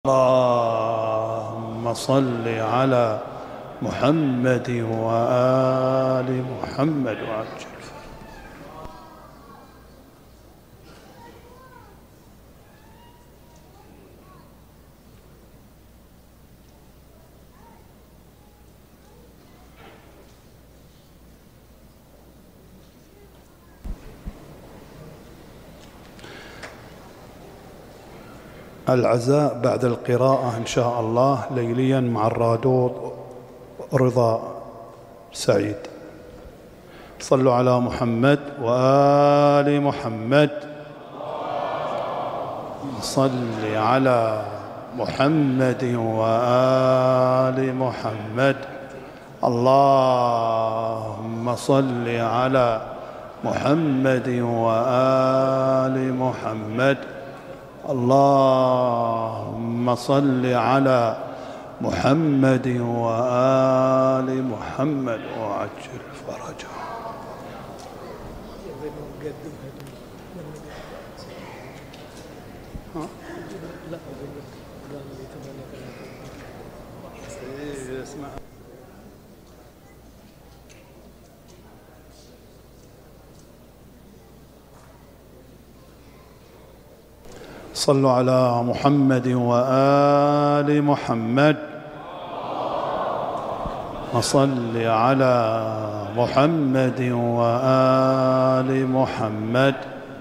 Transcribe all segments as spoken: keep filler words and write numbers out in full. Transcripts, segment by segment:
اللهم صل على محمد وآل محمد وعجل. العزاء بعد القراءة إن شاء الله ليليا مع الرادود رضا سعيد. صلوا على محمد وآل محمد. صل على محمد وآل محمد. اللهم صل على محمد وآل محمد. اللهم صل على محمد وآل محمد وعجل فرجه. صلوا على محمد وآل محمد. وصل على محمد وآل محمد.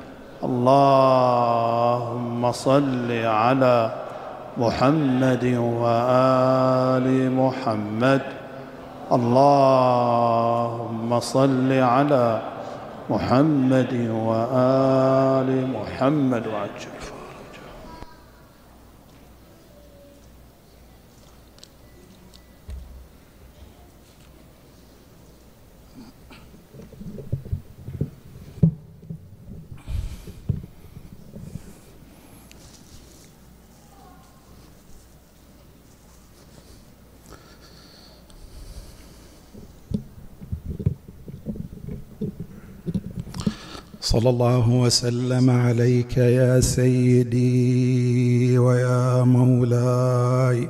اللهم صل على محمد وآل محمد. اللهم صل على محمد وآل محمد وعجل. صلى الله وسلم عليك يا سيدي ويا مولاي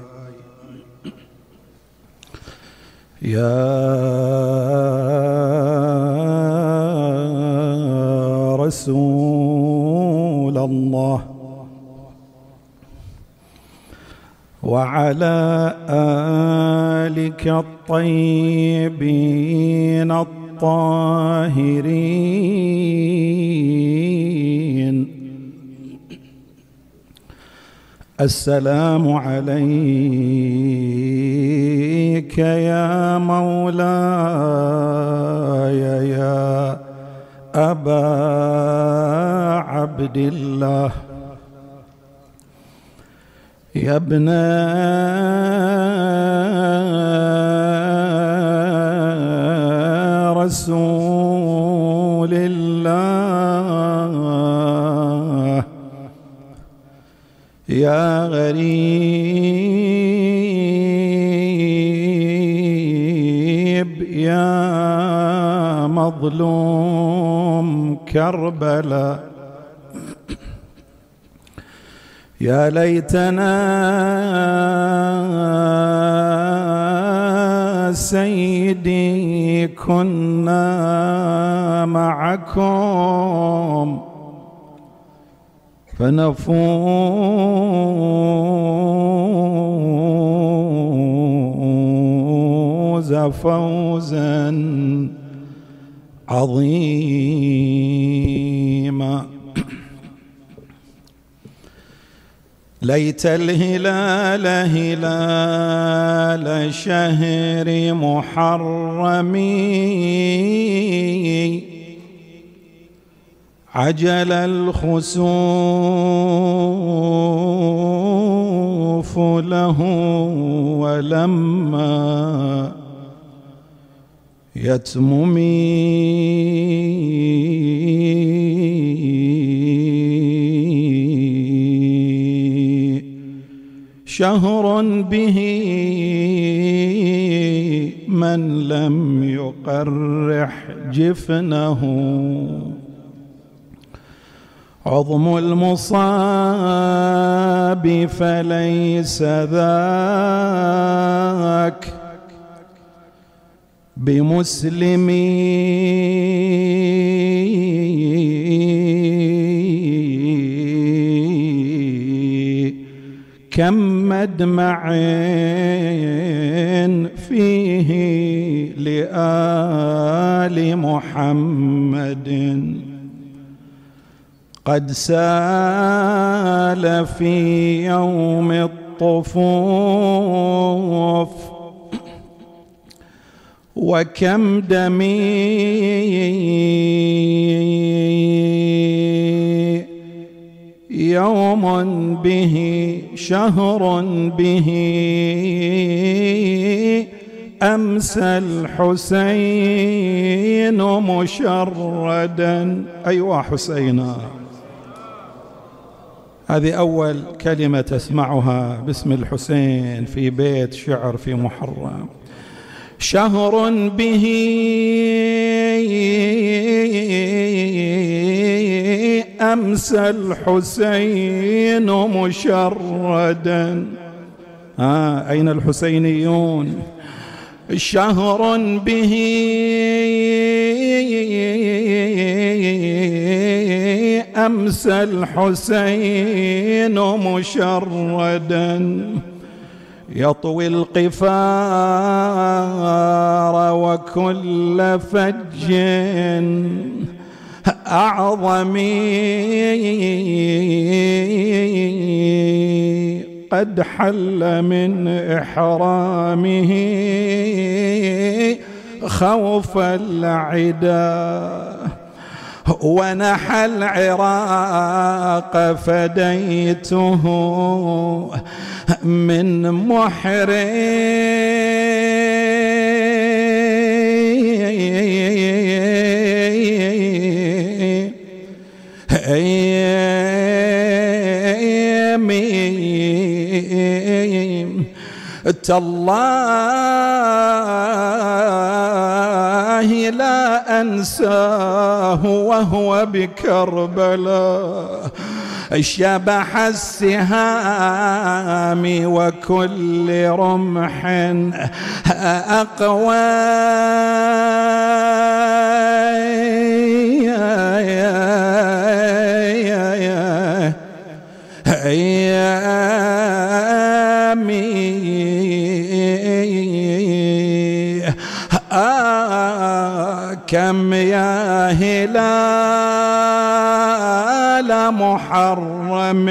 يا رسول الله، وعلى آلك الطيبين الطاهرين. السلام عليك يا مولاي يا أبا عبد الله، يا ابن رسول الله، يا غريب يا مظلوم كربلاء. يا ليتنا سيدي كنا معكم فنفوز فوزا عظيما. ليت الهلال هلال شهر محرم عجل الخسوف له ولما يتممي شهر به من لم يقرح جفنه عظم المصاب فليس ذاك بمسلم كم مدمع فيه لآل محمد قد سال في يوم الطفوف وكم دمي يوم به شهر به أمسى الحسين مشردا. أيوا حسينا. هذه أول كلمة تسمعها باسم الحسين في بيت شعر في محرم. شهر به أمسى الحسين مشردا. آه أين الحسينيون؟ شهر به أمسى الحسين مشردا يطوي القفار وكل فج أعظم قد حل من إحرامه خوف العدا ونحى العراق فديته من محرم تالله لا أنساه وهو بكربلاء شبح السهام وكل رمح أقوى كم يا هلال محرم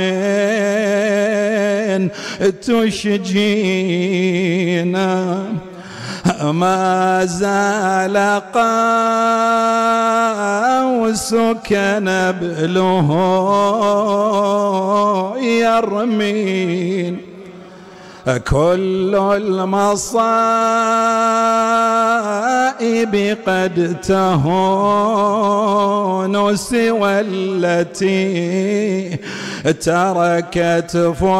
تشجينا ما زال قوسك نبله يرمين كل المصائب قد تهون سوى التي تركت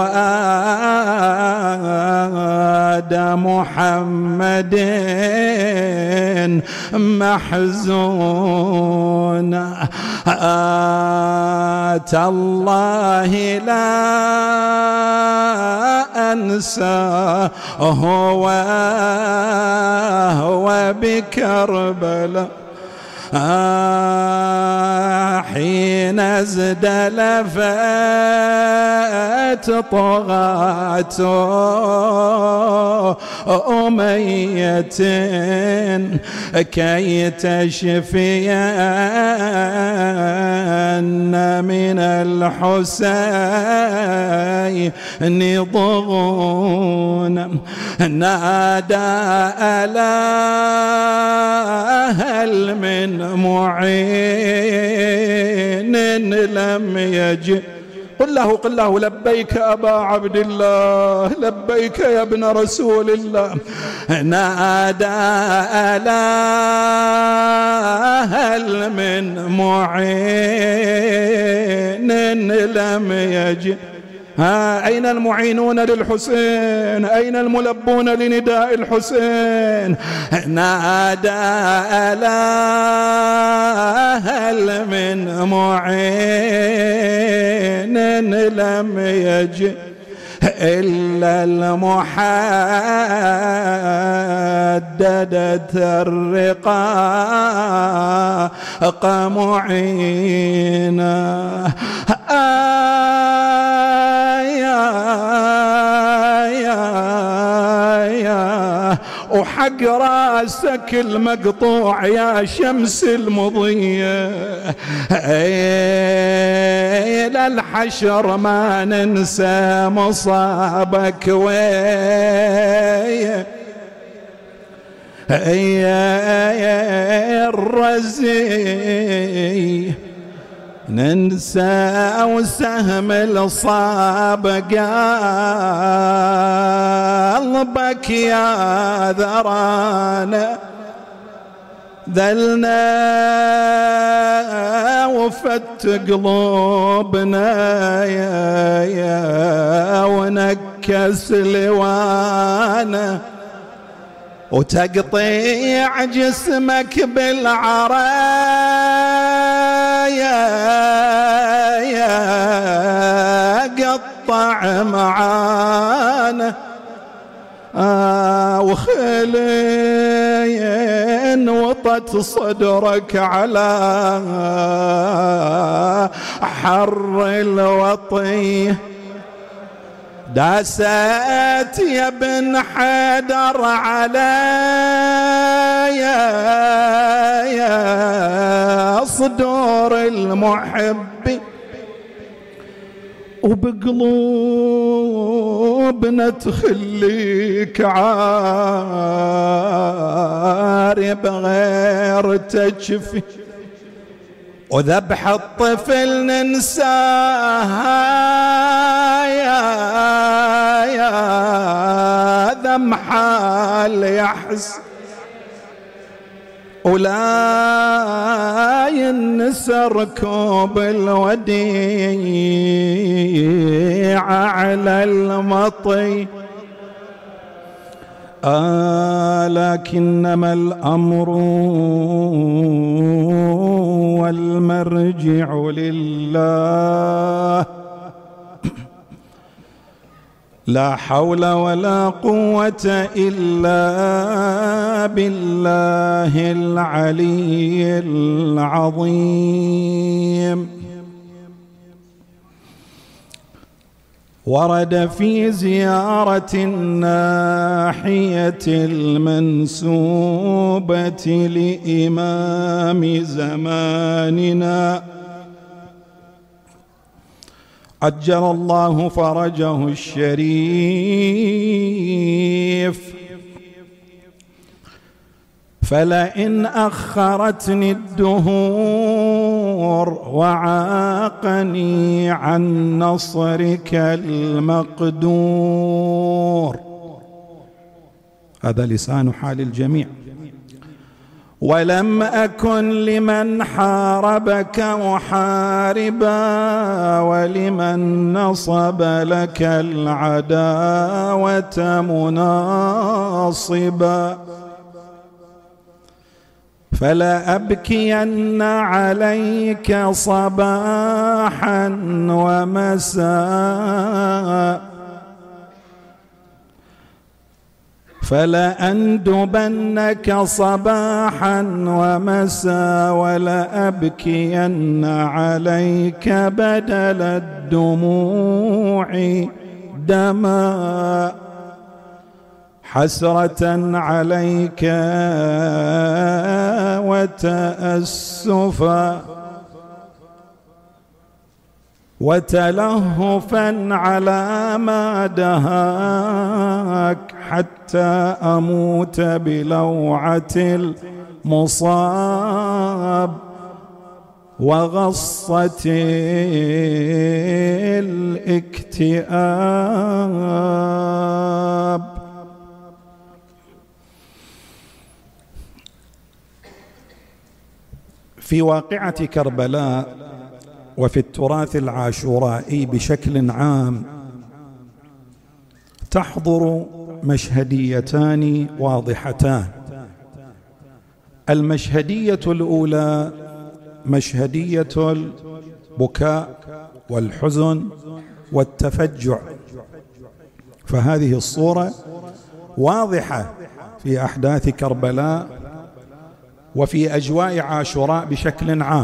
فؤاد محمد محزونا تالله لا أنسى هو هو بكربلاء آه حين ازدلفت طغاة أمية كي تشفين من الحسين ضغونا نادى ألا هل من معين لم يجئ قل له قل له لبيك أبا عبد الله لبيك يا ابن رسول الله نادى ألا هل من معين لم يجئ ها أين المعينون للحسين؟ أين الملبون لنداء الحسين؟ نادى ألا هل من معين لم يجئ إلا المحددة الرقاق معينا. وحق راسك المقطوع يا شمس المضية، إلى الحشر ما ننسى مصابك ويا الرزي، ننسى وسهم الصاب قلبك يا ذرانا، ذلنا وفت قلوبنا يا يا ونكس لوانا، وتقطيع جسمك بالعرايا يا قطع معانا. آه وخلين وطت صدرك على حر الوطي، داست يا بن حيدر على يا يا صدور المحب، وبقلوبنا تخليك عاري بغير تجفي، وذبح الطفل ننساها يا يا ذمحة ليحس، ولا ينسى ركوب الوديع على المطي. آه لكنما الأمر والمرجع لله، لا حول ولا قوة إلا بالله العلي العظيم. ورد في زيارة الناحية المنسوبة لإمام زماننا عجل الله فرجه الشريف، فلئن أخرتني الدهور وعاقني عن نصرك المقدور، هذا لسان حال الجميع، ولم أكن لمن حاربك محاربا، ولمن نصب لك العداوة مناصبا، فلا أبكين عليك صباحا ومساء، فلا أندبنك صباحا ومساء، ولا أبكين عليك بدل الدموع دما، حسرة عليك وتأسفا، وتلهفا على ما دهاك، حتى أموت بلوعة المصاب وغصة الاكتئاب. في واقعة كربلاء وفي التراث العاشورائي بشكل عام تحضر مشهديتان واضحتان. المشهدية الأولى مشهدية البكاء والحزن والتفجع، فهذه الصورة واضحة في أحداث كربلاء وفي أجواء عاشوراء بشكل عام.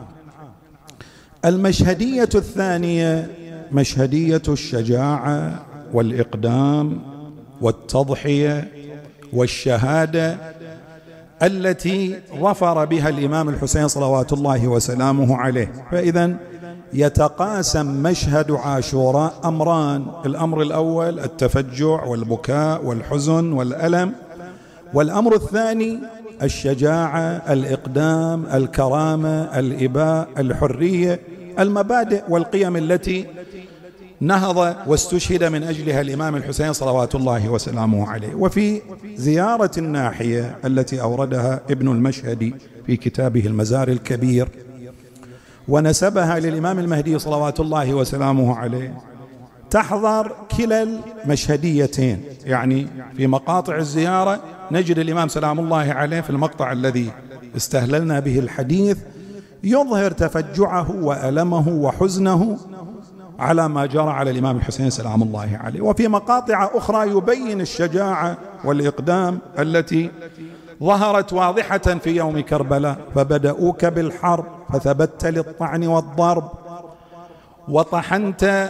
المشهدية الثانية مشهدية الشجاعة والإقدام والتضحية والشهادة التي ظفر بها الإمام الحسين صلوات الله وسلامه عليه. فإذا يتقاسم مشهد عاشوراء أمران: الأمر الأول التفجع والبكاء والحزن والألم، والأمر الثاني الشجاعة، الإقدام، الكرامة، الإباء، الحرية، المبادئ والقيم التي نهض واستشهد من أجلها الإمام الحسين صلوات الله وسلامه عليه. وفي زيارة الناحية التي أوردها ابن المشهدي في كتابه المزار الكبير ونسبها للإمام المهدي صلوات الله وسلامه عليه، تحضر كلا المشهديتين. يعني في مقاطع الزيارة نجد الإمام سلام الله عليه في المقطع الذي استهللنا به الحديث يظهر تفجعه وألمه وحزنه على ما جرى على الإمام الحسين سلام الله عليه، وفي مقاطع أخرى يبين الشجاعة والإقدام التي ظهرت واضحة في يوم كربلاء: فبدأوك بالحرب فثبت للطعن والضرب، وطحنت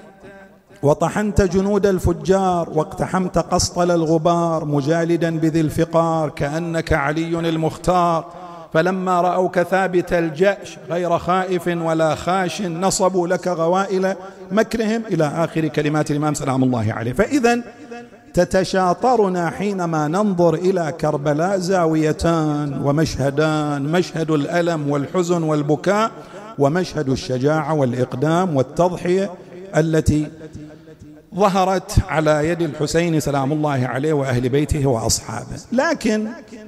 وطحنت جنود الفجار، واقتحمت قسطل الغبار مجالدا بذي الفقار، كأنك علي المختار، فلما رأوك ثابت الجأش غير خائف ولا خاش، نصبوا لك غوائل مكرهم، إلى آخر كلمات الإمام سلام الله عليه. فإذا تتشاطرنا حينما ننظر إلى كربلاء زاويتان ومشهدان: مشهد الألم والحزن والبكاء، ومشهد الشجاعة والإقدام والتضحية التي ظهرت على يد الحسين سلام الله عليه وأهل بيته وأصحابه. لكن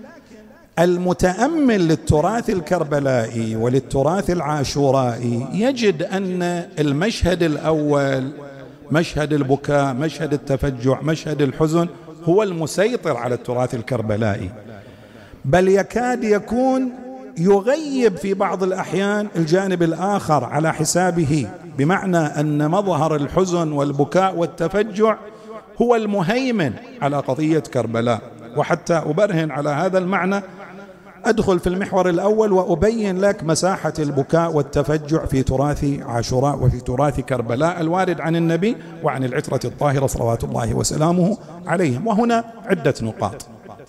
المتأمل للتراث الكربلائي وللتراث العاشورائي يجد أن المشهد الأول مشهد البكاء، مشهد التفجع، مشهد الحزن هو المسيطر على التراث الكربلائي، بل يكاد يكون يغيب في بعض الأحيان الجانب الآخر على حسابه، بمعنى أن مظهر الحزن والبكاء والتفجع هو المهيمن على قضية كربلاء. وحتى أبرهن على هذا المعنى أدخل في المحور الأول وأبين لك مساحة البكاء والتفجع في تراث عاشوراء وفي تراث كربلاء الوارد عن النبي وعن العترة الطاهرة صلوات الله وسلامه عليهم. وهنا عدة نقاط.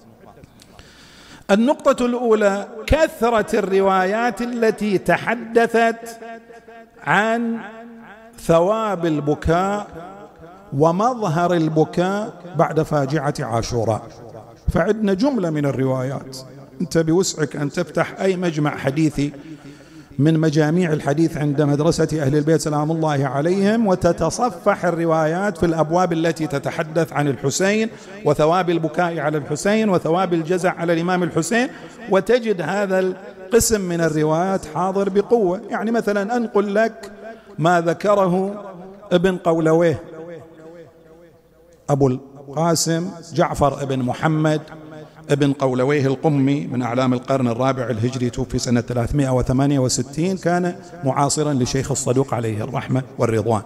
النقطة الأولى: كثرة الروايات التي تحدثت عن ثواب البكاء ومظهر البكاء بعد فاجعة عاشوراء. فعندنا جملة من الروايات، أنت بوسعك أن تفتح أي مجمع حديثي من مجاميع الحديث عند مدرسة أهل البيت سلام الله عليهم وتتصفح الروايات في الأبواب التي تتحدث عن الحسين وثواب البكاء على الحسين وثواب الجزع على الإمام الحسين، وتجد هذا القسم من الروايات حاضر بقوة. يعني مثلا أنقل لك ما ذكره ابن قولويه أبو القاسم جعفر ابن محمد ابن قولويه القمي من أعلام القرن الرابع الهجري، توفي سنة ثلاثمائة وثمانية وستين، كان معاصرا لشيخ الصدوق عليه الرحمة والرضوان.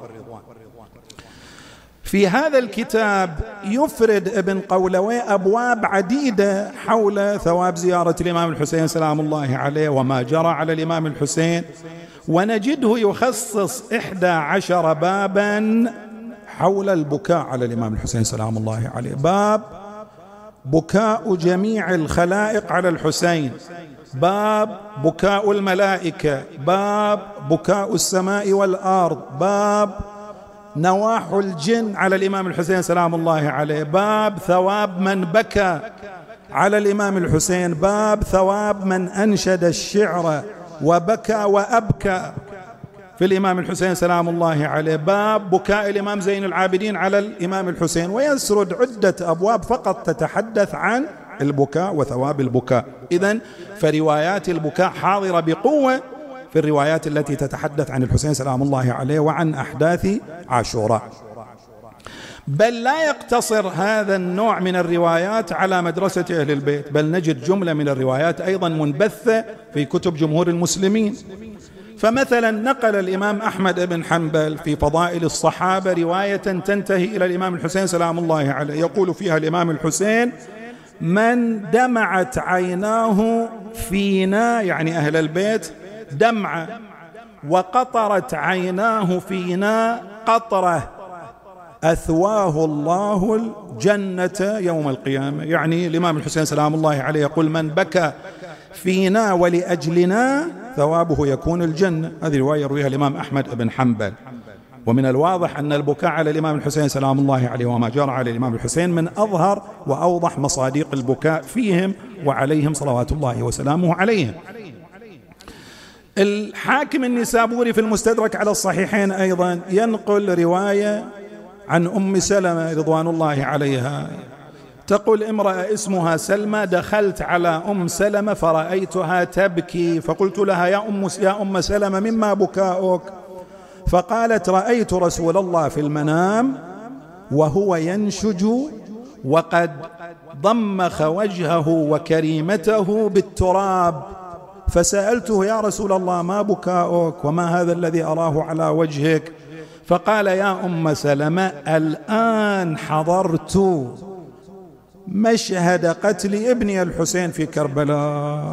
في هذا الكتاب يفرد ابن قولويه أبواب عديدة حول ثواب زيارة الإمام الحسين سلام الله عليه وما جرى على الإمام الحسين، ونجده يخصص إحدى عشر بابا حول البكاء على الإمام الحسين سلام الله عليه: باب بكاء جميع الخلائق على الحسين، باب بكاء الملائكة، باب بكاء السماء والأرض، باب نواح الجن على الإمام الحسين سلام الله عليه، باب ثواب من بكى على الإمام الحسين، باب ثواب من أنشد الشعر وبكى وأبكى في الإمام الحسين سلام الله عليه، باب بكاء الإمام زين العابدين على الإمام الحسين، ويسرد عدة أبواب فقط تتحدث عن البكاء وثواب البكاء. إذن فروايات البكاء حاضرة بقوة في الروايات التي تتحدث عن الحسين سلام الله عليه وعن أحداث عاشوراء. بل لا يقتصر هذا النوع من الروايات على مدرسة أهل البيت، بل نجد جملة من الروايات أيضا منبثة في كتب جمهور المسلمين. فمثلا نقل الإمام أحمد بن حنبل في فضائل الصحابة رواية تنتهي إلى الإمام الحسين سلام الله عليه، يقول فيها الإمام الحسين: من دمعت عيناه فينا، يعني أهل البيت، دمعة، وقطرت عيناه فينا قطرة، أثواه الله الجنة يوم القيامة. يعني الإمام الحسين سلام الله عليه يقول: من بكى فينا ولأجلنا ثوابه يكون الجنة. هذه رواية يرويها الإمام أحمد بن حنبل. ومن الواضح أن البكاء على الإمام الحسين سلام الله عليه وما جرى على الإمام الحسين من أظهر وأوضح مصادق البكاء فيهم وعليهم صلوات الله وسلامه عليهم. الحاكم النسابوري في المستدرك على الصحيحين أيضا ينقل رواية عن أم سلمة رضوان الله عليها، تقول: امرأة اسمها سلمى، دخلت على أم سلمة فرأيتها تبكي، فقلت لها: يا أم يا أم سلمة مما بكاؤك؟ فقالت: رأيت رسول الله في المنام وهو ينشج وقد ضمخ وجهه وكريمته بالتراب، فسألته: يا رسول الله ما بكاؤك وما هذا الذي أراه على وجهك؟ فقال: يا أم سلمة الآن حضرت مشهد قتل ابني الحسين في كربلاء.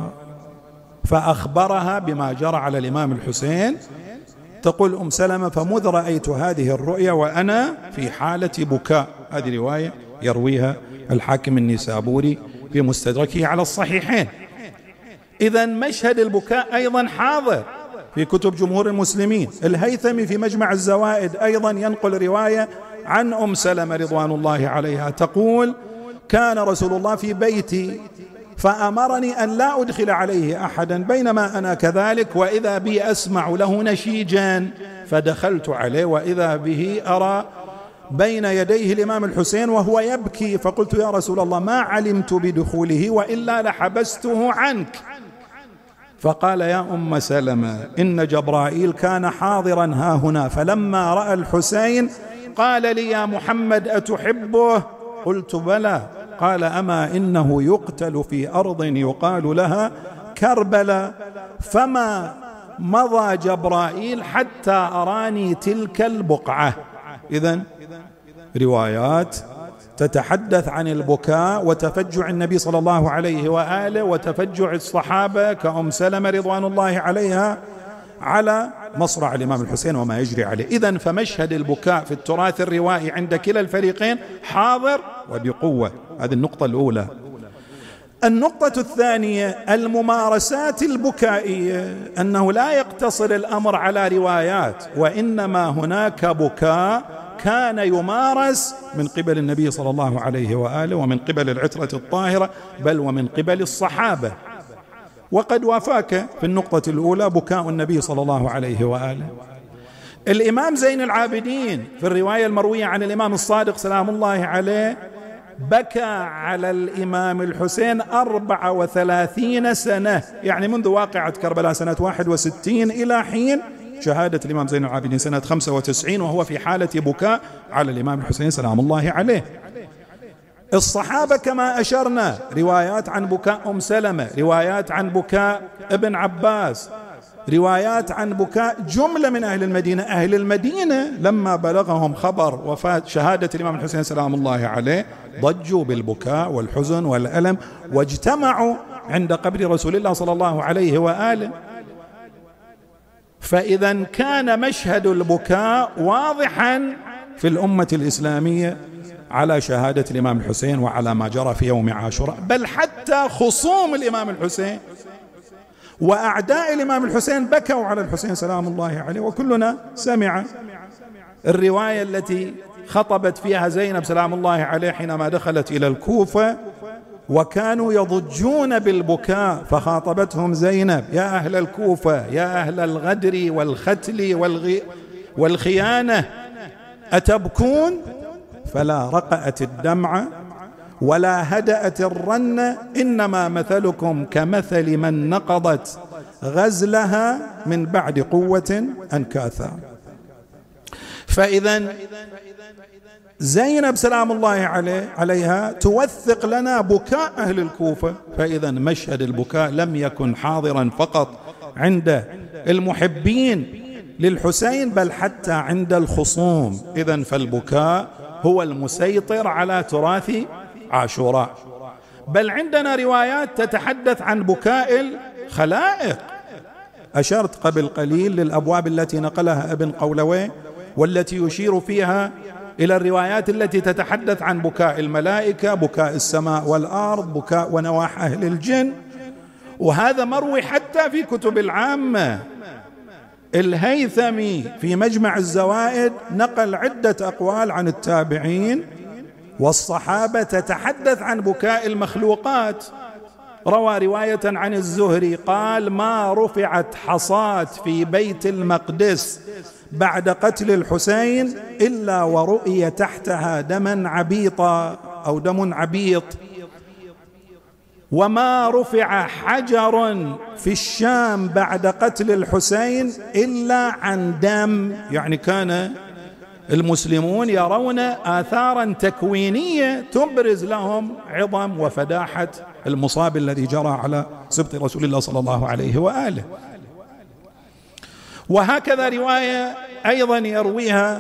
فأخبرها بما جرى على الإمام الحسين. تقول أم سلمة: فمذ رأيت هذه الرؤيا وأنا في حالة بكاء. هذه رواية يرويها الحاكم النسابوري في مستدركه على الصحيحين. إذن مشهد البكاء أيضا حاضر في كتب جمهور المسلمين. الهيثمي في مجمع الزوائد أيضا ينقل رواية عن أم سلمة رضوان الله عليها، تقول: كان رسول الله في بيتي فأمرني أن لا أدخل عليه أحدا، بينما أنا كذلك وإذا بي أسمع له نشيجا، فدخلت عليه وإذا به أرى بين يديه الإمام الحسين وهو يبكي، فقلت: يا رسول الله ما علمت بدخوله وإلا لحبسته عنك. فقال: يا أم سلمة إن جبرائيل كان حاضرا ها هنا، فلما رأى الحسين قال لي: يا محمد أتحبه؟ قلت: بلى. قال: أما إنه يقتل في أرض يقال لها كربلاء، فما مضى جبرائيل حتى أراني تلك البقعة. إذن روايات تتحدث عن البكاء وتفجع النبي صلى الله عليه وآله وتفجع الصحابة كأم سلمة رضوان الله عليها على مصرع الإمام الحسين وما يجري عليه. إذن فمشهد البكاء في التراث الروائي عند كلا الفريقين حاضر وبقوة. هذه النقطة الأولى. النقطة الثانية الممارسات البكائية، أنه لا يقتصر الأمر على روايات، وإنما هناك بكاء كان يمارس من قبل النبي صلى الله عليه وآله ومن قبل العترة الطاهرة، بل ومن قبل الصحابة. وقد وافاك في النقطة الأولى بكاء النبي صلى الله عليه وآله. الإمام زين العابدين في الرواية المروية عن الإمام الصادق سلام الله عليه بكى على الإمام الحسين أربع وثلاثين سنة، يعني منذ واقعة كربلاء سنة واحد وستين إلى حين شهادة الإمام زين العابدين سنة خمسة وتسعين، وهو في حالة بكاء على الإمام الحسين سلام الله عليه. الصحابة كما أشرنا روايات عن بكاء أم سلمة، روايات عن بكاء ابن عباس، روايات عن بكاء جملة من أهل المدينة. أهل المدينة لما بلغهم خبر وفاة شهادة الإمام الحسين سلام الله عليه ضجوا بالبكاء والحزن والألم، واجتمعوا عند قبر رسول الله صلى الله عليه وآله. فإذا كان مشهد البكاء واضحا في الأمة الإسلامية على شهادة الإمام الحسين وعلى ما جرى في يوم عاشوراء، بل حتى خصوم الإمام الحسين وأعداء الإمام الحسين بكوا على الحسين سلام الله عليه. وكلنا سمع الرواية التي خطبت فيها زينب سلام الله عليه حينما دخلت إلى الكوفة وكانوا يضجون بالبكاء، فخاطبتهم زينب: يا أهل الكوفة، يا أهل الغدر والختل والغي والخيانة، أتبكون؟ فلا رقأت الدمع ولا هدأت الرنة، إنما مثلكم كمثل من نقضت غزلها من بعد قوة أنكاثا. فإذا زينب سلام الله عليه عليها توثق لنا بكاء أهل الكوفة. فإذا مشهد البكاء لم يكن حاضرا فقط عند المحبين للحسين بل حتى عند الخصوم. إذن فالبكاء هو المسيطر على تراث عاشوراء. بل عندنا روايات تتحدث عن بكاء الخلائق. أشرت قبل قليل للأبواب التي نقلها ابن قولوي والتي يشير فيها إلى الروايات التي تتحدث عن بكاء الملائكة، بكاء السماء والأرض، بكاء ونواح أهل الجن، وهذا مروي حتى في كتب العامة. الهيثمي في مجمع الزوائد نقل عدة أقوال عن التابعين والصحابة تتحدث عن بكاء المخلوقات. روى رواية عن الزهري قال: ما رفعت حصاة في بيت المقدس بعد قتل الحسين إلا ورؤي تحتها دما عبيطا أو دم عبيط، وما رفع حجر في الشام بعد قتل الحسين إلا عن دم. يعني كان المسلمون يرون آثارا تكوينية تبرز لهم عظم وفداحة المصاب الذي جرى على سبط رسول الله صلى الله عليه وآله. وهكذا رواية أيضا يرويها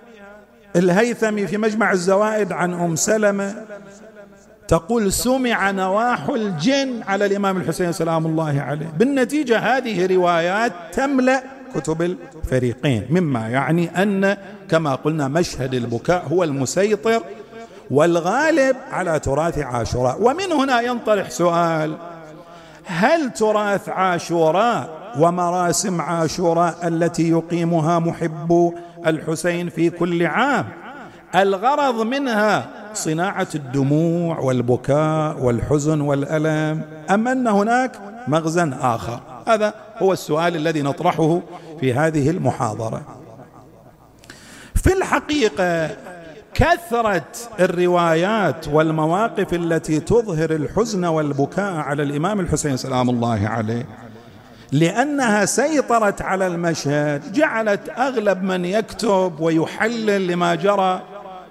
الهيثمي في مجمع الزوائد عن أم سلمة تقول: سمع نواح الجن على الإمام الحسين سلام الله عليه. بالنتيجة هذه روايات تملأ كتب الفريقين، مما يعني أن كما قلنا مشهد البكاء هو المسيطر والغالب على تراث عاشوراء. ومن هنا ينطرح سؤال: هل تراث عاشوراء ومراسم عاشوراء التي يقيمها محبو الحسين في كل عام الغرض منها صناعة الدموع والبكاء والحزن والألم، أم أن هناك مغزى آخر؟ هذا هو السؤال الذي نطرحه في هذه المحاضرة. في الحقيقة كثرة الروايات والمواقف التي تظهر الحزن والبكاء على الإمام الحسين سلام الله عليه لأنها سيطرت على المشهد جعلت أغلب من يكتب ويحلل لما جرى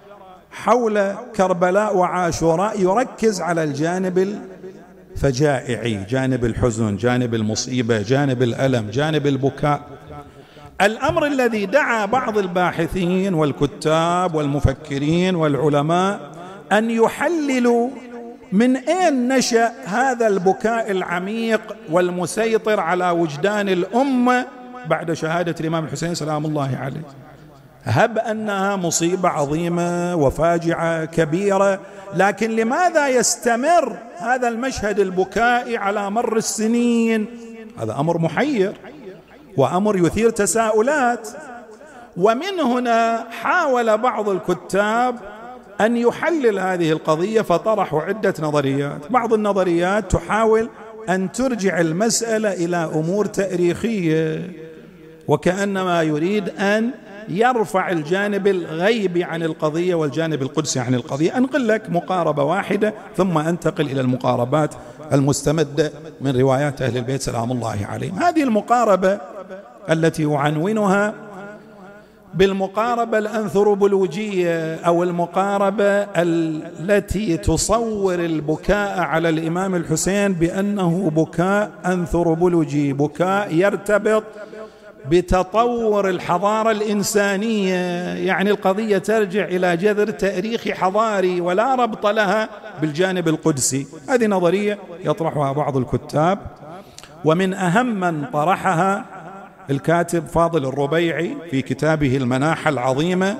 حول كربلاء وعاشوراء يركز على الجانب الفجائعي، جانب الحزن، جانب المصيبة، جانب الألم، جانب البكاء. الأمر الذي دعا بعض الباحثين والكتاب والمفكرين والعلماء أن يحللوا من أين نشأ هذا البكاء العميق والمسيطر على وجدان الأمة بعد شهادة الإمام الحسين سلام الله عليه. هب أنها مصيبة عظيمة وفاجعة كبيرة، لكن لماذا يستمر هذا المشهد البكائي على مر السنين؟ هذا أمر محير وأمر يثير تساؤلات. ومن هنا حاول بعض الكتاب أن يحلل هذه القضية فطرحوا عدة نظريات. بعض النظريات تحاول أن ترجع المسألة إلى أمور تاريخية وكأنما يريد أن يرفع الجانب الغيبي عن القضية والجانب القدسي عن القضية. أنقل لك مقاربة واحدة ثم أنتقل إلى المقاربات المستمدة من روايات أهل البيت سلام الله عليهم. هذه المقاربة التي أعنونها بالمقاربة الأنثروبولوجية أو المقاربة التي تصور البكاء على الإمام الحسين بأنه بكاء أنثروبولوجي، بكاء يرتبط بتطور الحضارة الإنسانية، يعني القضية ترجع إلى جذر تاريخي حضاري ولا ربط لها بالجانب القدسي. هذه نظرية يطرحها بعض الكتاب، ومن أهم من طرحها الكاتب فاضل الربيعي في كتابه المناحة العظيمة،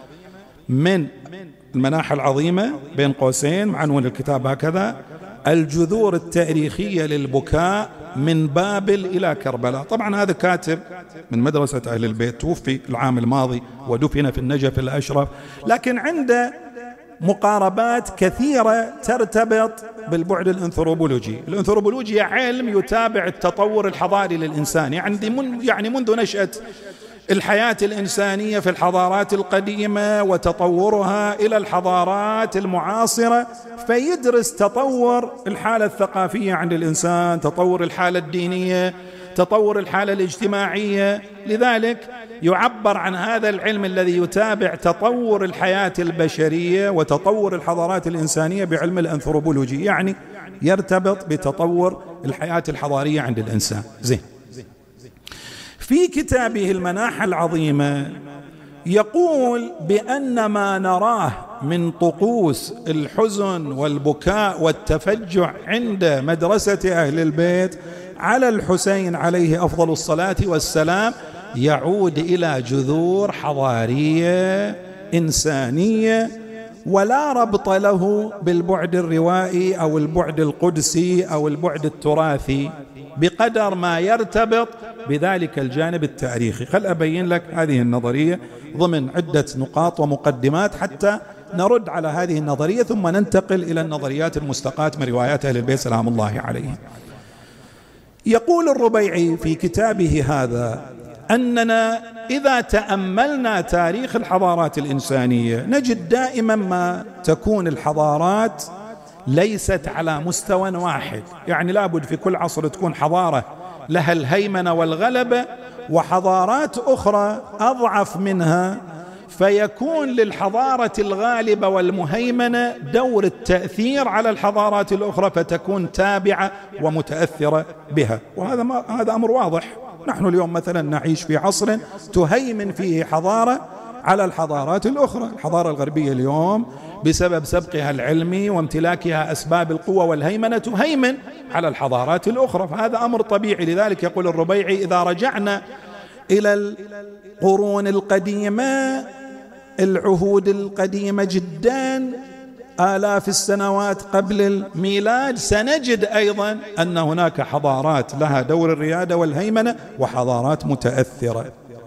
من المناحة العظيمة بين قوسين معنون الكتاب هكذا: الجذور التاريخية للبكاء من بابل إلى كربلاء. طبعا هذا كاتب من مدرسة أهل البيت، توفي العام الماضي ودفن في النجف الأشرف، لكن عنده مقاربات كثيرة ترتبط بالبعد الأنثروبولوجي. الأنثروبولوجيا علم يتابع التطور الحضاري للإنسان، يعني من يعني منذ نشأة الحياة الإنسانية في الحضارات القديمة وتطورها إلى الحضارات المعاصرة، فيدرس تطور الحالة الثقافية عند الإنسان، تطور الحالة الدينية، تطور الحالة الاجتماعية. لذلك يعبر عن هذا العلم الذي يتابع تطور الحياة البشرية وتطور الحضارات الإنسانية بعلم الأنثروبولوجي، يعني يرتبط بتطور الحياة الحضارية عند الإنسان. زين. في كتابه المناحة العظيمة يقول بأن ما نراه من طقوس الحزن والبكاء والتفجع عند مدرسة أهل البيت على الحسين عليه أفضل الصلاة والسلام يعود إلى جذور حضارية إنسانية، ولا ربط له بالبعد الروائي أو البعد القدسي أو البعد التراثي بقدر ما يرتبط بذلك الجانب التاريخي. خل أبين لك هذه النظرية ضمن عدة نقاط ومقدمات حتى نرد على هذه النظرية، ثم ننتقل إلى النظريات المستقاة من روايات أهل البيت سلام الله عليهم. يقول الربيعي في كتابه هذا أننا إذا تأملنا تاريخ الحضارات الإنسانية نجد دائما ما تكون الحضارات ليست على مستوى واحد، يعني لابد في كل عصر تكون حضارة لها الهيمنة والغلبة وحضارات أخرى أضعف منها، فيكون للحضارة الغالبة والمهيمنة دور التأثير على الحضارات الأخرى فتكون تابعة ومتأثرة بها. وهذا ما هذا أمر واضح. نحن اليوم مثلا نعيش في عصر تهيمن فيه حضارة على الحضارات الأخرى. الحضارة الغربية اليوم بسبب سبقها العلمي وامتلاكها أسباب القوة والهيمنة تهيمن على الحضارات الأخرى، فهذا أمر طبيعي. لذلك يقول الربيعي إذا رجعنا إلى القرون القديمة، العهود القديمة جدا، آلاف السنوات قبل الميلاد، سنجد أيضا أن هناك حضارات لها دور الريادة والهيمنة وحضارات متأثرة.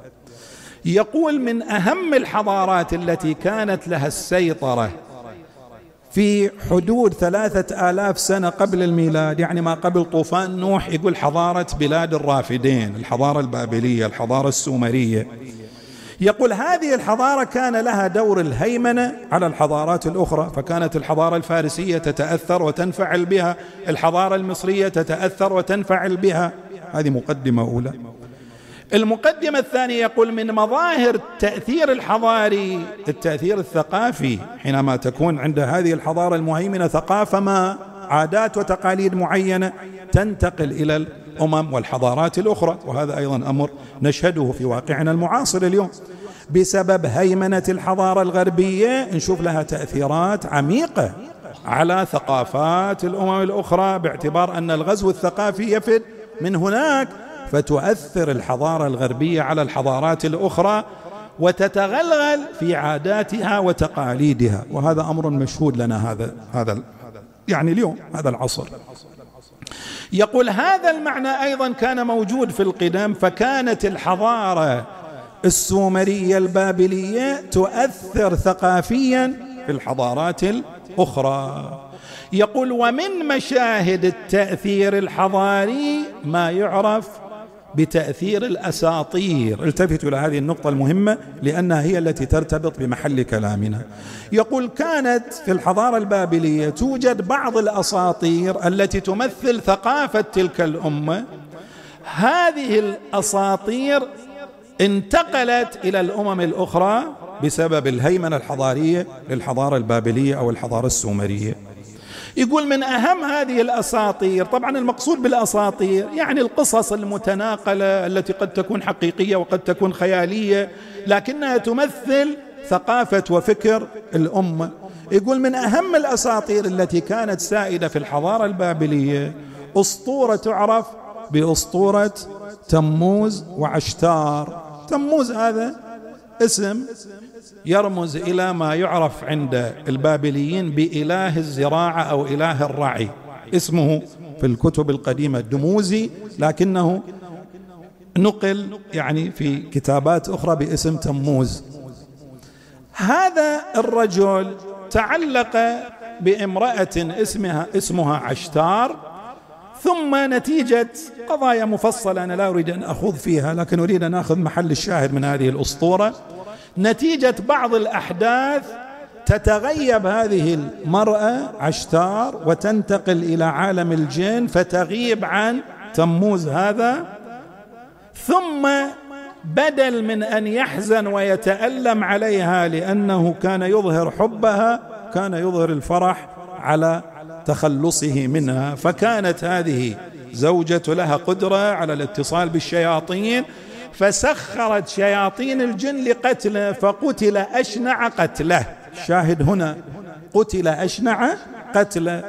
يقول من أهم الحضارات التي كانت لها السيطرة في حدود ثلاثة آلاف سنة قبل الميلاد، يعني ما قبل طوفان نوح، يقول حضارة بلاد الرافدين، الحضارة البابلية، الحضارة السومرية. يقول هذه الحضارة كان لها دور الهيمنة على الحضارات الأخرى، فكانت الحضارة الفارسية تتأثر وتنفعل بها، الحضارة المصرية تتأثر وتنفعل بها. هذه مقدمة أولى. المقدمة الثانية يقول من مظاهر التأثير الحضاري التأثير الثقافي، حينما تكون عند هذه الحضارة المهيمنة ثقافة ما، عادات وتقاليد معينة تنتقل إلى الأمم والحضارات الأخرى، وهذا أيضا أمر نشهده في واقعنا المعاصر اليوم. بسبب هيمنة الحضارة الغربية نشوف لها تأثيرات عميقة على ثقافات الأمم الأخرى، باعتبار أن الغزو الثقافي يفد من هناك، فتؤثر الحضارة الغربية على الحضارات الأخرى وتتغلغل في عاداتها وتقاليدها، وهذا أمر مشهود لنا هذا هذا يعني اليوم هذا العصر. يقول هذا المعنى أيضا كان موجود في القدم، فكانت الحضارة السومرية البابلية تؤثر ثقافيا في الحضارات الأخرى. يقول ومن مشاهد التأثير الحضاري ما يعرف بتأثير الأساطير. التفتوا إلى هذه النقطة المهمة لأنها هي التي ترتبط بمحل كلامنا. يقول كانت في الحضارة البابلية توجد بعض الأساطير التي تمثل ثقافة تلك الأمة. هذه الأساطير انتقلت إلى الأمم الأخرى بسبب الهيمنة الحضارية للحضارة البابلية أو الحضارة السومرية. يقول من أهم هذه الأساطير، طبعا المقصود بالأساطير يعني القصص المتناقلة التي قد تكون حقيقية وقد تكون خيالية لكنها تمثل ثقافة وفكر الأمة. يقول من أهم الأساطير التي كانت سائدة في الحضارة البابلية أسطورة تعرف بأسطورة تموز وعشتار. تموز هذا اسم يرمز إلى ما يعرف عند البابليين بإله الزراعة أو إله الرعي، اسمه في الكتب القديمة دموزي، لكنه نقل يعني في كتابات أخرى باسم تموز. هذا الرجل تعلق بامرأة اسمها اسمها عشتار، ثم نتيجة قضايا مفصلة أنا لا أريد أن أخوض فيها لكن أريد أن أخذ محل الشاهد من هذه الأسطورة، نتيجة بعض الأحداث تتغيب هذه المرأة عشتار وتنتقل إلى عالم الجن فتغيب عن تموز هذا ثم بدل من أن يحزن ويتألم عليها لأنه كان يظهر حبها، كان يظهر الفرح على تخلصه منها. فكانت هذه زوجة لها قدرة على الاتصال بالشياطين، فسخرت شياطين الجن لقتله، فقتل أشنع قتله. الشاهد هنا قتل أشنع قتله.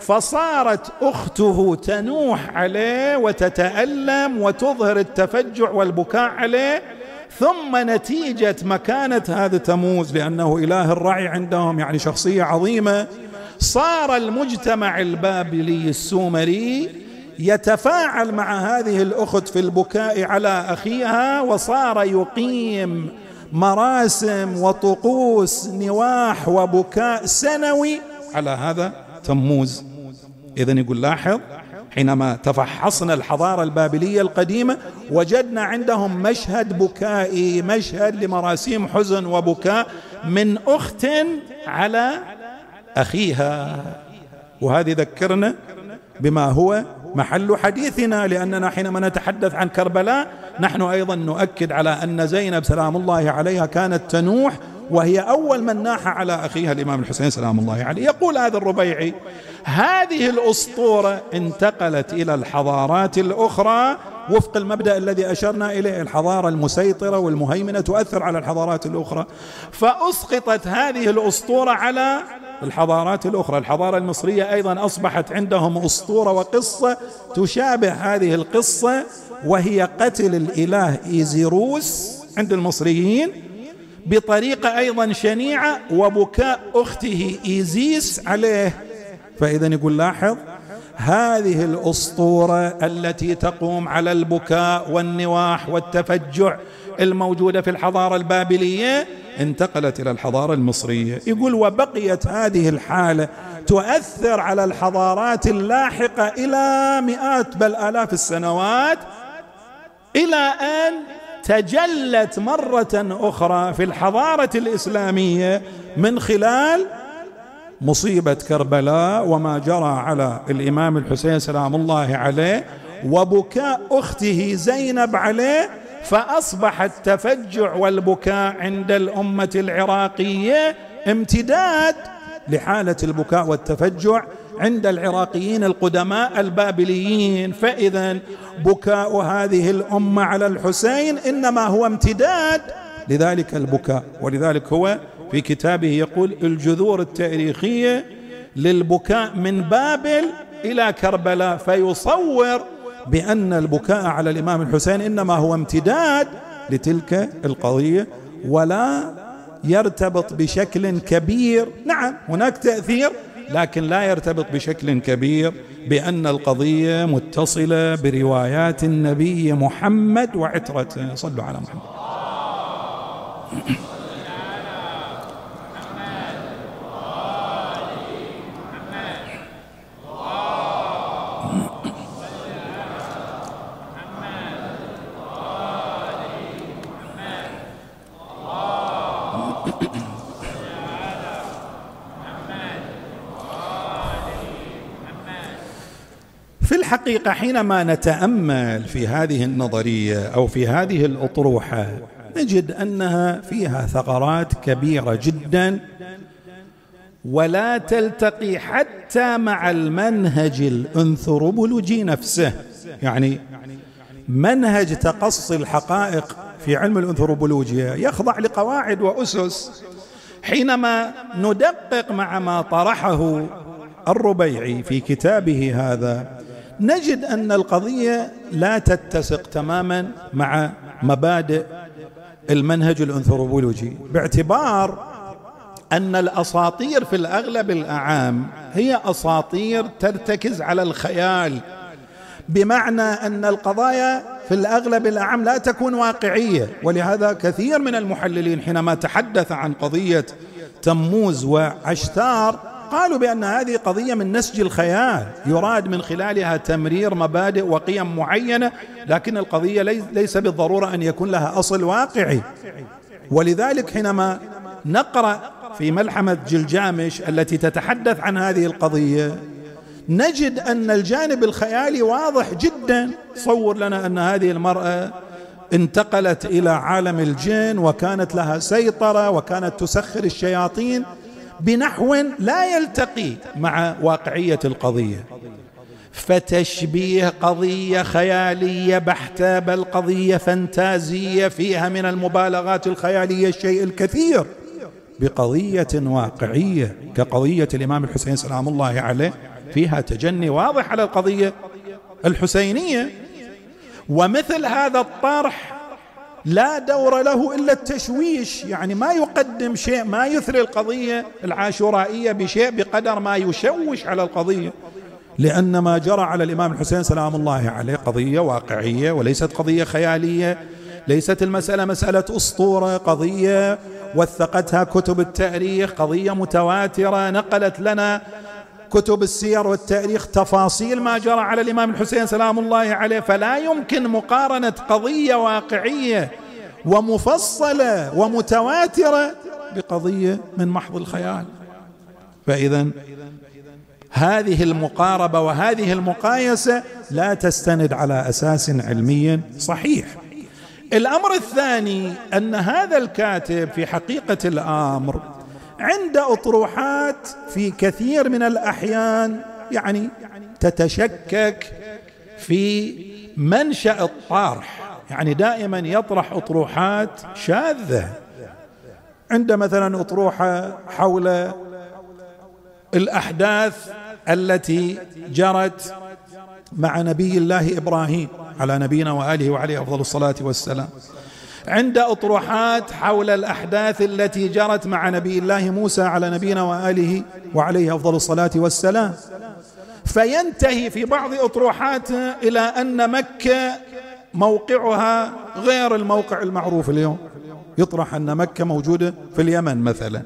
فصارت أخته تنوح عليه وتتألم وتظهر التفجع والبكاء عليه. ثم نتيجة مكانة هذا تموز، لأنه إله الرعي عندهم، يعني شخصية عظيمة، صار المجتمع البابلي السومري يتفاعل مع هذه الأخت في البكاء على أخيها، وصار يقيم مراسم وطقوس نواح وبكاء سنوي على هذا تموز. إذن يقول لاحظ، حينما تفحصنا الحضارة البابلية القديمة وجدنا عندهم مشهد بكائي، مشهد لمراسيم حزن وبكاء من أخت على أخيها. وهذه ذكرنا بما هو محل حديثنا، لأننا حينما نتحدث عن كربلاء نحن أيضا نؤكد على أن زينب سلام الله عليها كانت تنوح، وهي أول من ناح على أخيها الإمام الحسين سلام الله عليه. يقول هذا الربيعي: هذه الأسطورة انتقلت إلى الحضارات الأخرى وفق المبدأ الذي أشرنا إليه، الحضارة المسيطرة والمهيمنة تؤثر على الحضارات الأخرى، فأسقطت هذه الأسطورة على الحضارات الأخرى. الحضارة المصرية أيضا أصبحت عندهم أسطورة وقصة تشابه هذه القصة، وهي قتل الإله إيزيروس عند المصريين بطريقة أيضا شنيعة، وبكاء أخته إيزيس عليه. فإذا يقول لاحظ، هذه الأسطورة التي تقوم على البكاء والنواح والتفجع الموجودة في الحضارة البابلية انتقلت إلى الحضارة المصرية. يقول: وبقيت هذه الحالة تؤثر على الحضارات اللاحقة إلى مئات بل آلاف السنوات، إلى أن تجلت مرة أخرى في الحضارة الإسلامية من خلال مصيبة كربلاء وما جرى على الإمام الحسين سلام الله عليه وبكاء أخته زينب عليه. فأصبح التفجع والبكاء عند الأمة العراقية امتداد لحالة البكاء والتفجع عند العراقيين القدماء البابليين. فإذا بكاء هذه الأمة على الحسين إنما هو امتداد لذلك البكاء. ولذلك هو في كتابه يقول: الجذور التاريخية للبكاء من بابل إلى كربلاء، فيصور بأن البكاء على الإمام الحسين إنما هو امتداد لتلك القضية، ولا يرتبط بشكل كبير. نعم هناك تأثير، لكن لا يرتبط بشكل كبير بأن القضية متصلة بروايات النبي محمد وعترته. صلوا على محمد. في الحقيقة حينما نتأمل في هذه النظرية أو في هذه الأطروحة نجد أنها فيها ثغرات كبيرة جدا، ولا تلتقي حتى مع المنهج الأنثروبولوجي نفسه. يعني منهج تقصي الحقائق في علم الأنثروبولوجيا يخضع لقواعد وأسس. حينما ندقق مع ما طرحه الربيعي في كتابه هذا نجد أن القضية لا تتسق تماما مع مبادئ المنهج الأنثروبولوجي، باعتبار أن الأساطير في الأغلب الأعام هي أساطير ترتكز على الخيال، بمعنى أن القضايا في الأغلب الأعام لا تكون واقعية. ولهذا كثير من المحللين حينما تحدث عن قضية تموز وعشتار قالوا بأن هذه قضية من نسج الخيال، يراد من خلالها تمرير مبادئ وقيم معينة، لكن القضية ليس بالضرورة أن يكون لها أصل واقعي. ولذلك حينما نقرأ في ملحمة جلجامش التي تتحدث عن هذه القضية نجد أن الجانب الخيالي واضح جدا. صور لنا أن هذه المرأة انتقلت إلى عالم الجن وكانت لها سيطرة وكانت تسخر الشياطين بنحو لا يلتقي مع واقعية القضية، فتشبيه قضية خيالية بحتة، بل قضية فانتازية فيها من المبالغات الخيالية الشيء الكثير، بقضية واقعية كقضية الإمام الحسين سلام الله عليه فيها تجني واضح على القضية الحسينية. ومثل هذا الطرح لا دور له إلا التشويش، يعني ما يقدم شيء، ما يثري القضية العاشورائية بشيء بقدر ما يشوش على القضية، لأن ما جرى على الإمام الحسين سلام الله عليه قضية واقعية وليست قضية خيالية، ليست المسألة مسألة أسطورة، قضية وثقتها كتب التاريخ، قضية متواترة نقلت لنا كتب السير والتاريخ تفاصيل ما جرى على الإمام الحسين سلام الله عليه. فلا يمكن مقارنة قضية واقعية ومفصلة ومتواترة بقضية من محض الخيال. فإذا هذه المقاربة وهذه المقايسة لا تستند على أساس علمي صحيح. الأمر الثاني أن هذا الكاتب في حقيقة الأمر عند أطروحات في كثير من الأحيان يعني تتشكك في منشأ الطرح، يعني دائما يطرح أطروحات شاذة. عند مثلا أطروحة حول الأحداث التي جرت مع نبي الله إبراهيم على نبينا وآله وعليه أفضل الصلاة والسلام، عند أطروحات حول الأحداث التي جرت مع نبي الله موسى على نبينا وآله وعليه أفضل الصلاة والسلام، فينتهي في بعض أطروحاته إلى أن مكة موقعها غير الموقع المعروف اليوم، يطرح أن مكة موجودة في اليمن مثلا.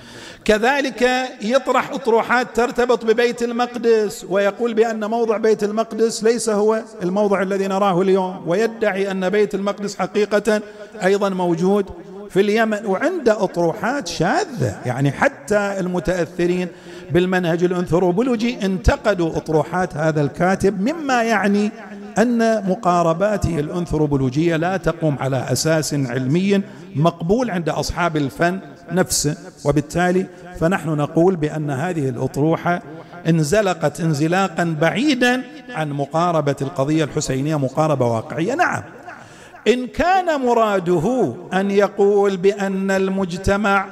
كذلك يطرح أطروحات ترتبط ببيت المقدس ويقول بأن موضع بيت المقدس ليس هو الموضع الذي نراه اليوم، ويدعي أن بيت المقدس حقيقة أيضا موجود في اليمن. وعند أطروحات شاذة، يعني حتى المتأثرين بالمنهج الأنثروبولوجي انتقدوا أطروحات هذا الكاتب، مما يعني أن مقارباته الأنثروبولوجية لا تقوم على أساس علمي مقبول عند أصحاب الفن نفسه. وبالتالي فنحن نقول بأن هذه الأطروحة انزلقت انزلاقا بعيدا عن مقاربة القضية الحسينية مقاربة واقعية. نعم، إن كان مراده أن يقول بأن المجتمع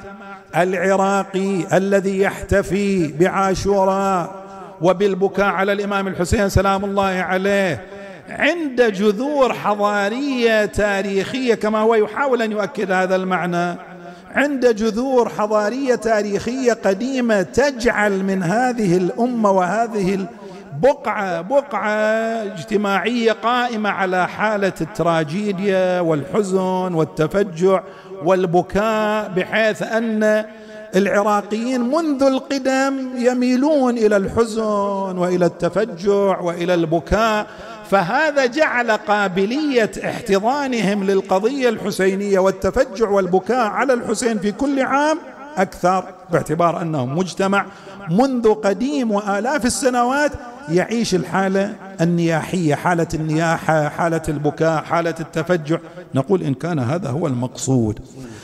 العراقي الذي يحتفي بعاشوراء وبالبكاء على الإمام الحسين سلام الله عليه عند جذور حضارية تاريخية، كما هو يحاول أن يؤكد هذا المعنى، عند جذور حضارية تاريخية قديمة تجعل من هذه الأمة وهذه البقعة بقعة اجتماعية قائمة على حالة التراجيديا والحزن والتفجع والبكاء، بحيث أن العراقيين منذ القدم يميلون إلى الحزن وإلى التفجع وإلى البكاء، فهذا جعل قابلية احتضانهم للقضية الحسينية والتفجع والبكاء على الحسين في كل عام أكثر، باعتبار أنهم مجتمع منذ قديم وآلاف السنوات يعيش الحالة النياحية، حالة النياحة، حالة البكاء، حالة التفجع. نقول إن كان هذا هو المقصود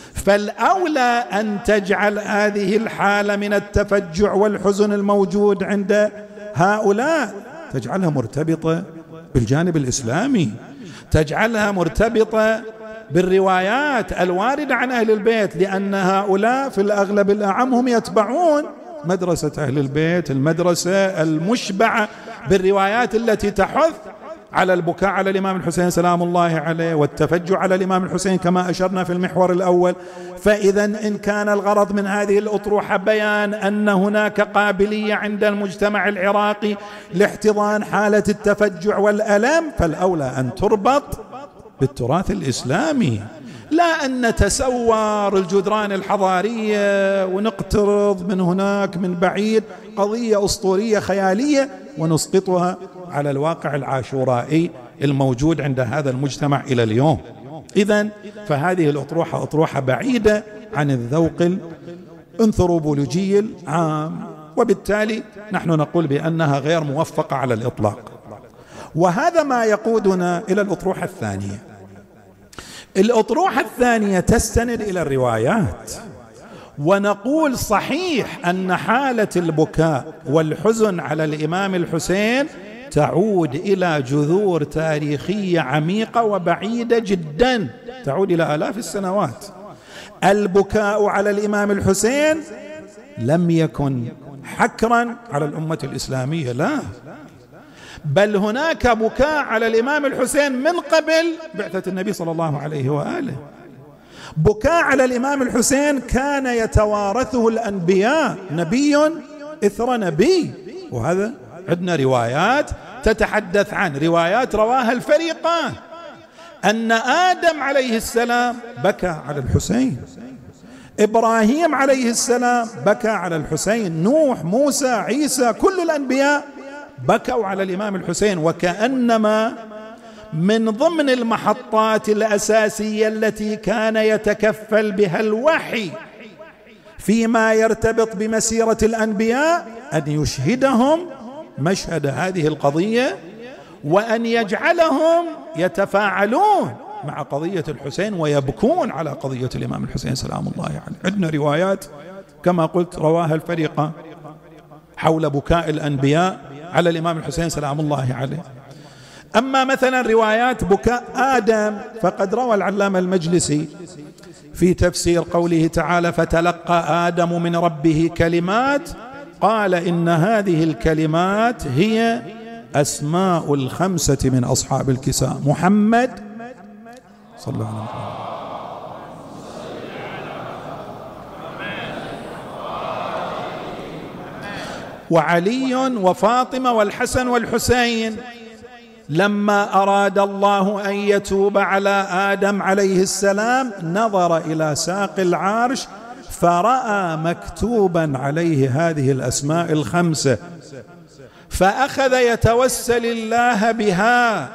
فالأولى أن تجعل هذه الحالة من التفجع والحزن الموجود عند هؤلاء تجعلها مرتبطة بالجانب الإسلامي، تجعلها مرتبطة بالروايات الواردة عن أهل البيت، لأن هؤلاء في الأغلب الأعم هم يتبعون مدرسة أهل البيت، المدرسة المشبعة بالروايات التي تحث على البكاء على الإمام الحسين سلام الله عليه والتفجع على الإمام الحسين كما أشرنا في المحور الأول. فإذا إن كان الغرض من هذه الأطروحة بيان أن هناك قابلية عند المجتمع العراقي لاحتضان حالة التفجع والألم، فالأولى أن تربط بالتراث الإسلامي، لا أن نتسور الجدران الحضارية ونقترض من هناك من بعيد قضية أسطورية خيالية ونسقطها على الواقع العاشورائي الموجود عند هذا المجتمع إلى اليوم. إذن فهذه الأطروحة أطروحة بعيدة عن الذوق الأنثروبولوجي العام، وبالتالي نحن نقول بأنها غير موفقة على الإطلاق. وهذا ما يقودنا إلى الأطروحة الثانية. الأطروحة الثانية تستند إلى الروايات، ونقول صحيح أن حالة البكاء والحزن على الإمام الحسين تعود إلى جذور تاريخية عميقة وبعيدة جدا، تعود إلى آلاف السنوات. البكاء على الإمام الحسين لم يكن حكرا على الأمة الإسلامية، لا، بل هناك بكاء على الإمام الحسين من قبل بعثة النبي صلى الله عليه وآله. بكاء على الإمام الحسين كان يتوارثه الأنبياء، نبي إثر نبي، وهذا عندنا روايات تتحدث عن، روايات رواها الفريقان، أن آدم عليه السلام بكى على الحسين، إبراهيم عليه السلام بكى على الحسين، نوح، موسى، عيسى، كل الأنبياء بكوا على الإمام الحسين. وكأنما من ضمن المحطات الأساسية التي كان يتكفل بها الوحي فيما يرتبط بمسيرة الأنبياء أن يشهدهم مشهد هذه القضية، وأن يجعلهم يتفاعلون مع قضية الحسين ويبكون على قضية الإمام الحسين سلام الله عليه. يعني عندنا روايات كما قلت رواها الفريقة حول بكاء الأنبياء على الإمام الحسين سلام الله عليه. أما مثلا روايات بكاء آدم فقد روى العلامة المجلسي في تفسير قوله تعالى فتلقى آدم من ربه كلمات، قال إن هذه الكلمات هي أسماء الخمسة من أصحاب الكساء، محمد صلى الله عليه وسلم وعلي وفاطمة والحسن والحسين. لما أراد الله أن يتوب على آدم عليه السلام نظر إلى ساق العرش فرأى مكتوبا عليه هذه الأسماء الخمسة، فأخذ يتوسل الله بها،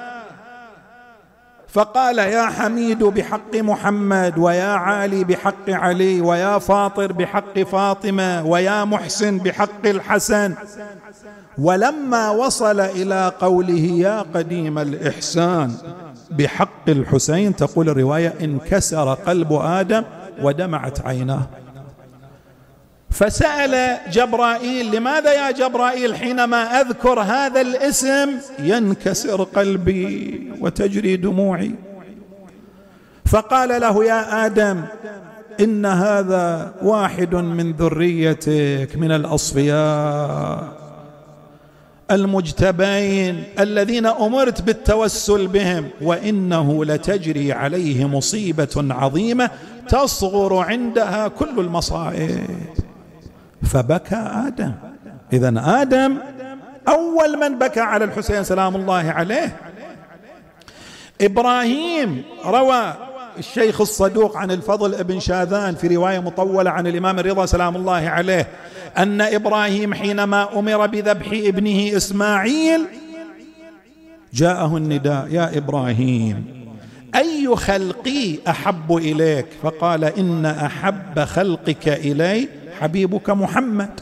فقال يا حميد بحق محمد، ويا عالي بحق علي، ويا فاطر بحق فاطمة، ويا محسن بحق الحسن. ولما وصل إلى قوله يا قديم الإحسان بحق الحسين، تقول الرواية انكسر قلب آدم ودمعت عيناه، فسأل جبرائيل لماذا يا جبرائيل حينما أذكر هذا الاسم ينكسر قلبي وتجري دموعي؟ فقال له يا آدم إن هذا واحد من ذريتك من الأصفياء المجتبين الذين أمرت بالتوسل بهم، وإنه لتجري عليه مصيبة عظيمة تصغر عندها كل المصائب. فبكى آدم. إذن آدم أول من بكى على الحسين سلام الله عليه. إبراهيم روى الشيخ الصدوق عن الفضل ابن شاذان في رواية مطولة عن الإمام الرضا سلام الله عليه أن إبراهيم حينما أمر بذبح ابنه إسماعيل جاءه النداء يا إبراهيم أي خلقي أحب إليك؟ فقال إن أحب خلقك إلي حبيبك محمد.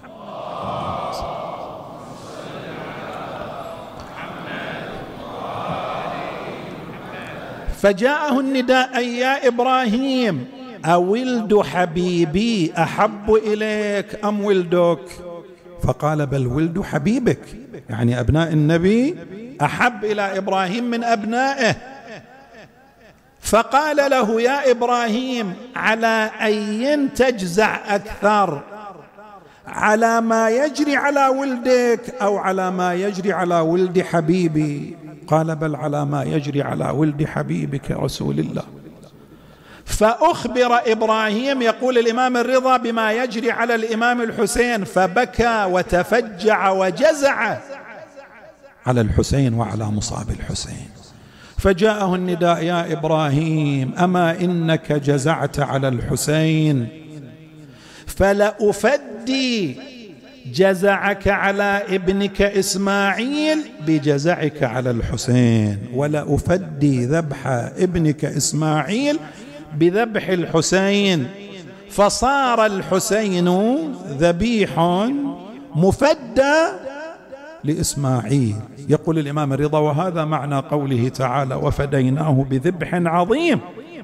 فجاءه النداء أي يا إبراهيم أولد حبيبي أحب إليك أم ولدك؟ فقال بل ولد حبيبك، يعني أبناء النبي أحب إلى إبراهيم من أبنائه. فقال له يا إبراهيم على أي تجزع أكثر، على ما يجري على ولدك أو على ما يجري على ولد حبيبي؟ قال بل على ما يجري على ولد حبيبك رسول الله. فأخبر إبراهيم يقول الإمام الرضا بما يجري على الإمام الحسين، فبكى وتفجع وجزع على الحسين وعلى مصاب الحسين. فجاءه النداء يا إبراهيم أما إنك جزعت على الحسين فلأفدي جزعك على ابنك إسماعيل بجزعك على الحسين، ولأفدي ذبح ابنك إسماعيل بذبح الحسين. فصار الحسين ذبيح مفدى لإسماعيل. يقول الإمام الرضا وهذا معنى قوله تعالى وفديناه بذبح عظيم،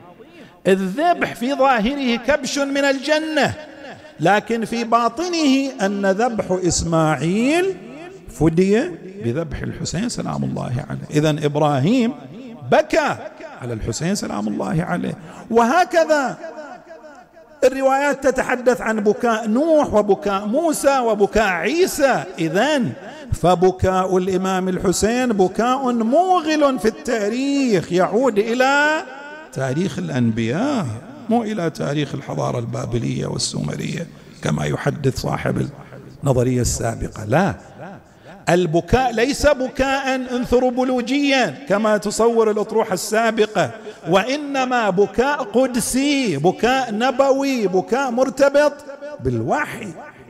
الذبح في ظاهره كبش من الجنة، لكن في باطنه أن ذبح إسماعيل فدي بذبح الحسين سلام الله عليه. إذن إبراهيم بكى على الحسين سلام الله عليه. وهكذا الروايات تتحدث عن بكاء نوح وبكاء موسى وبكاء عيسى. إذن فبكاء الإمام الحسين بكاء موغل في التاريخ، يعود إلى تاريخ الأنبياء مو إلى تاريخ الحضارة البابلية والسومرية كما يحدث صاحب النظرية السابقة. لا، البكاء ليس بكاء أنثروبولوجيا كما تصور الأطروحة السابقة، وإنما بكاء قدسي، بكاء نبوي، بكاء مرتبط بالوحي.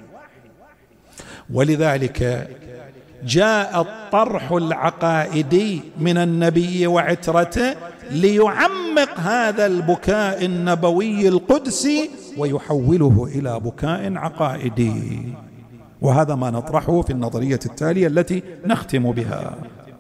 ولذلك جاء الطرح العقائدي من النبي وعترته ليعمق هذا البكاء النبوي القدسي ويحوله إلى بكاء عقائدي. وهذا ما نطرحه في النظرية التالية التي نختم بها،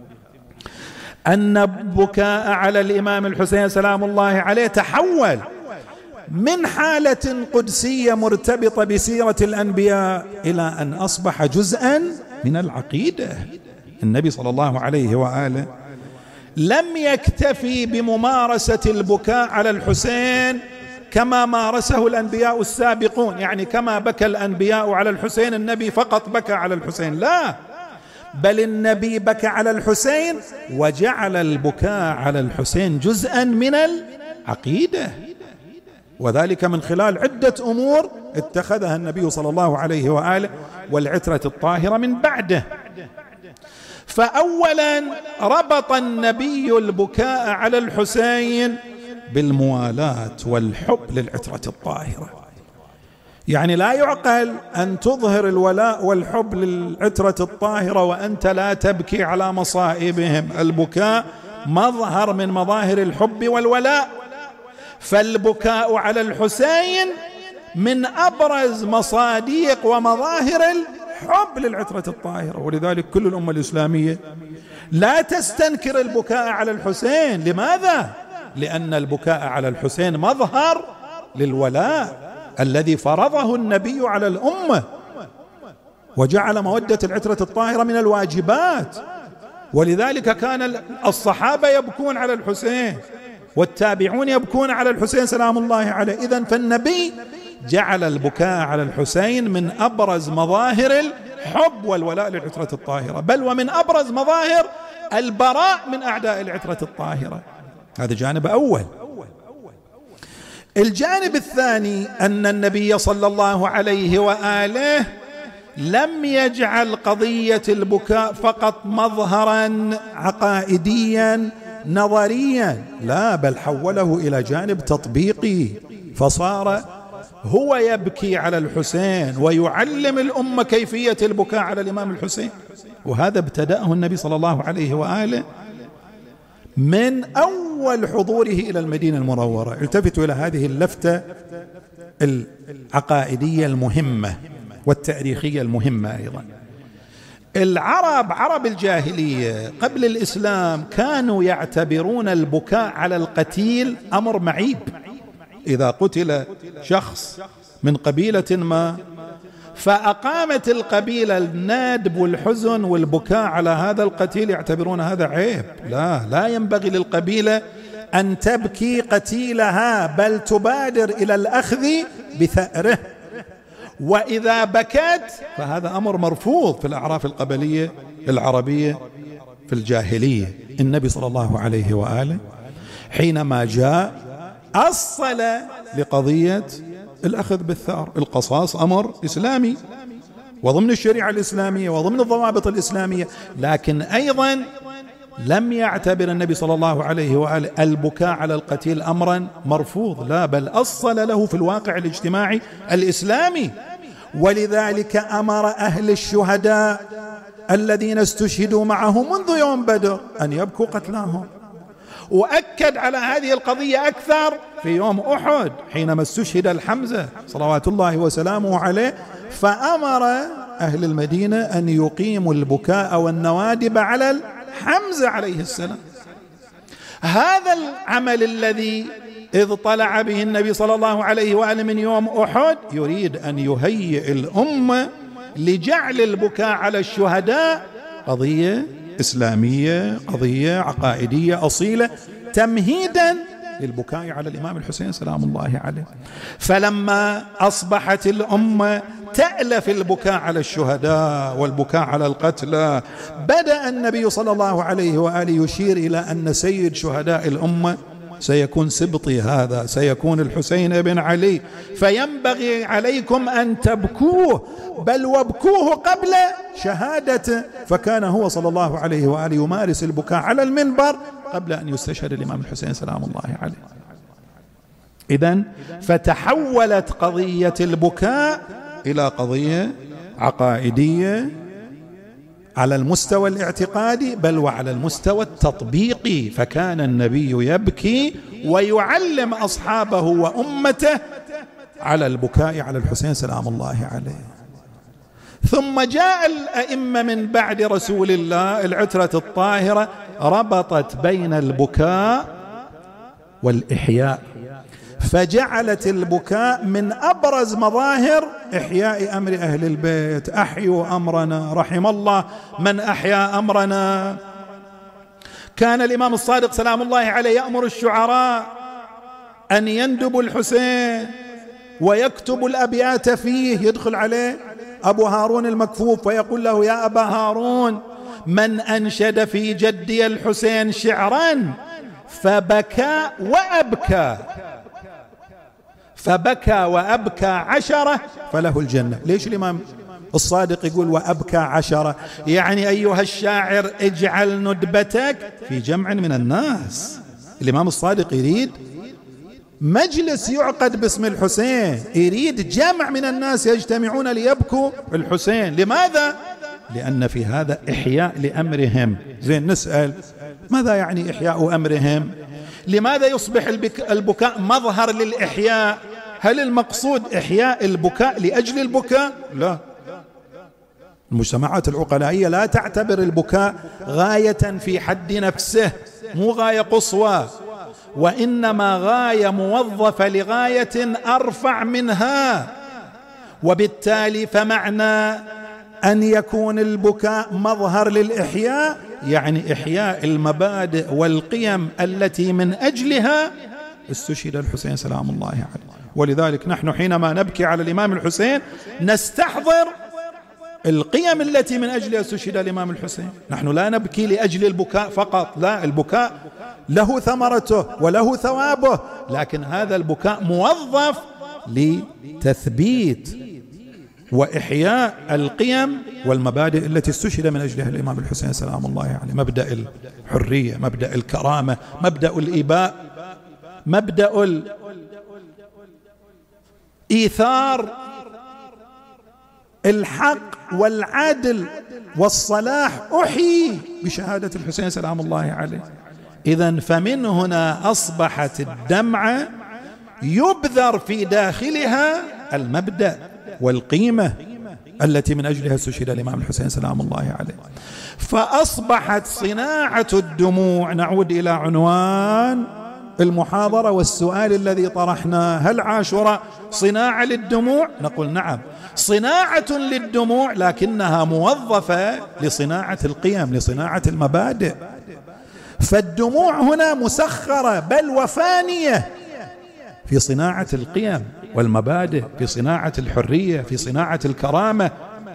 أن البكاء على الإمام الحسين سلام الله عليه تحول من حالة قدسية مرتبطة بسيرة الأنبياء إلى أن أصبح جزءا من العقيدة. النبي صلى الله عليه وآله لم يكتفي بممارسة البكاء على الحسين كما مارسه الأنبياء السابقون، يعني كما بكى الأنبياء على الحسين النبي فقط بكى على الحسين، لا، بل النبي بكى على الحسين وجعل البكاء على الحسين جزءا من العقيدة، وذلك من خلال عدة أمور اتخذها النبي صلى الله عليه وآله والعترة الطاهرة من بعده. فأولا ربط النبي البكاء على الحسين بالموالاة والحب للعترة الطاهرة. يعني لا يعقل أن تظهر الولاء والحب للعترة الطاهرة وأنت لا تبكي على مصائبهم. البكاء مظهر من مظاهر الحب والولاء، فالبكاء على الحسين من أبرز مصاديق ومظاهر الحب للعترة الطاهرة. ولذلك كل الأمة الإسلامية لا تستنكر البكاء على الحسين. لماذا؟ لأن البكاء على الحسين مظهر للولاء الذي فرضه النبي على الأمة، وجعل مودة العترة الطاهرة من الواجبات. ولذلك كان الصحابة يبكون على الحسين والتابعون يبكون على الحسين سلام الله عليه. إذن فالنبي جعل البكاء على الحسين من أبرز مظاهر الحب والولاء للعترة الطاهرة، بل ومن أبرز مظاهر البراء من أعداء العترة الطاهرة. هذا جانب أول. الجانب الثاني أن النبي صلى الله عليه وآله لم يجعل قضية البكاء فقط مظهرا عقائديا نظريا، لا، بل حوله إلى جانب تطبيقي، فصار هو يبكي على الحسين ويعلم الأمة كيفية البكاء على الإمام الحسين. وهذا ابتدأه النبي صلى الله عليه وآله من أول حضوره إلى المدينة المنورة. التفتوا إلى هذه اللفتة العقائدية المهمة والتاريخية المهمة أيضا. العرب، عرب الجاهلية قبل الإسلام، كانوا يعتبرون البكاء على القتيل أمر معيب. إذا قتل شخص من قبيلة ما فأقامت القبيلة الندب والحزن والبكاء على هذا القتيل، يعتبرون هذا عيب. لا، لا ينبغي للقبيلة أن تبكي قتيلها، بل تبادر إلى الأخذ بثأره. وإذا بكت فهذا أمر مرفوض في الأعراف القبلية العربية في الجاهلية. النبي صلى الله عليه وآله حينما جاء أصل لقضية الأخذ بالثأر. القصاص أمر إسلامي وضمن الشريعة الإسلامية وضمن الضوابط الإسلامية، لكن أيضا لم يعتبر النبي صلى الله عليه وآله البكاء على القتيل أمرا مرفوض، لا، بل أصل له في الواقع الاجتماعي الإسلامي. ولذلك أمر أهل الشهداء الذين استشهدوا معه منذ يوم بدر أن يبكوا قتلاهم، وأكد على هذه القضية أكثر في يوم أحد حينما استشهد الحمزة صلوات الله وسلامه عليه، فأمر أهل المدينة أن يقيموا البكاء والنوادب على الحمزة عليه السلام. هذا العمل الذي إذ طلع به النبي صلى الله عليه وآله من يوم أحد يريد أن يهيئ الأمة لجعل البكاء على الشهداء قضية إسلامية، قضية عقائدية أصيلة، تمهيدا للبكاء على الإمام الحسين سلام الله عليه. فلما أصبحت الأمة تألف البكاء على الشهداء والبكاء على القتلى، بدأ النبي صلى الله عليه وآله يشير إلى أن سيد شهداء الأمة سيكون سبطي، هذا سيكون الحسين بن علي، فينبغي عليكم أن تبكوه، بل وابكوه قبل شهادته. فكان هو صلى الله عليه وآله يمارس البكاء على المنبر قبل أن يستشهد الإمام الحسين سلام الله عليه. إذن فتحولت قضية البكاء إلى قضية عقائدية على المستوى الاعتقادي بل وعلى المستوى التطبيقي، فكان النبي يبكي ويعلم أصحابه وأمته على البكاء على الحسين سلام الله عليه. ثم جاء الأئمة من بعد رسول الله العترة الطاهرة ربطت بين البكاء والإحياء، فجعلت البكاء من أبرز مظاهر إحياء أمر أهل البيت. أحيوا أمرنا، رحم الله من أحيا أمرنا. كان الإمام الصادق سلام الله عليه يأمر الشعراء أن يندبوا الحسين ويكتب الأبيات فيه، يدخل عليه أبو هارون المكفوف ويقول له: يا أبا هارون، من أنشد في جدي الحسين شعرا فبكى وأبكى فبكى وأبكى عشرة فله الجنة. ليش الإمام الصادق يقول وأبكى عشرة؟ يعني أيها الشاعر اجعل ندبتك في جمع من الناس. الإمام الصادق يريد مجلس يعقد باسم الحسين، يريد جمع من الناس يجتمعون ليبكوا الحسين. لماذا؟ لأن في هذا إحياء لأمرهم. زين، نسأل ماذا يعني إحياء أمرهم؟ لماذا يصبح البكاء مظهر للإحياء؟ هل المقصود إحياء البكاء لأجل البكاء؟ لا، المجتمعات العقلائية لا تعتبر البكاء غاية في حد نفسه، مو غاية قصوى، وإنما غاية موظفة لغاية أرفع منها. وبالتالي فمعنى أن يكون البكاء مظهر للإحياء يعني إحياء المبادئ والقيم التي من أجلها استشهد الحسين سلام الله عليه. ولذلك نحن حينما نبكي على الإمام الحسين نستحضر القيم التي من أجلها استشهد الإمام الحسين. نحن لا نبكي لأجل البكاء فقط، لا، البكاء له ثمرته وله ثوابه، لكن هذا البكاء موظف لتثبيت وإحياء القيم والمبادئ التي استشهد من أجلها الإمام الحسين سلام الله عليه. مبدأ الحرية، مبدأ الكرامة، مبدأ الإباء، مبدأ الإيثار، الحق والعدل والصلاح أحيي بشهادة الحسين سلام الله عليه. إذن فمن هنا أصبحت الدمعة يبذر في داخلها المبدأ والقيمة التي من أجلها استشهد الإمام الحسين سلام الله عليه. فأصبحت صناعة الدموع، نعود إلى عنوان المحاضرة والسؤال الذي طرحناه: هل عاشوراء صناعة للدموع؟ نقول نعم، صناعة للدموع، لكنها موظفة لصناعة القيم، لصناعة المبادئ. فالدموع هنا مسخرة بل وفانية في صناعة القيم والمبادئ، في صناعة الحرية، في صناعة الكرامة،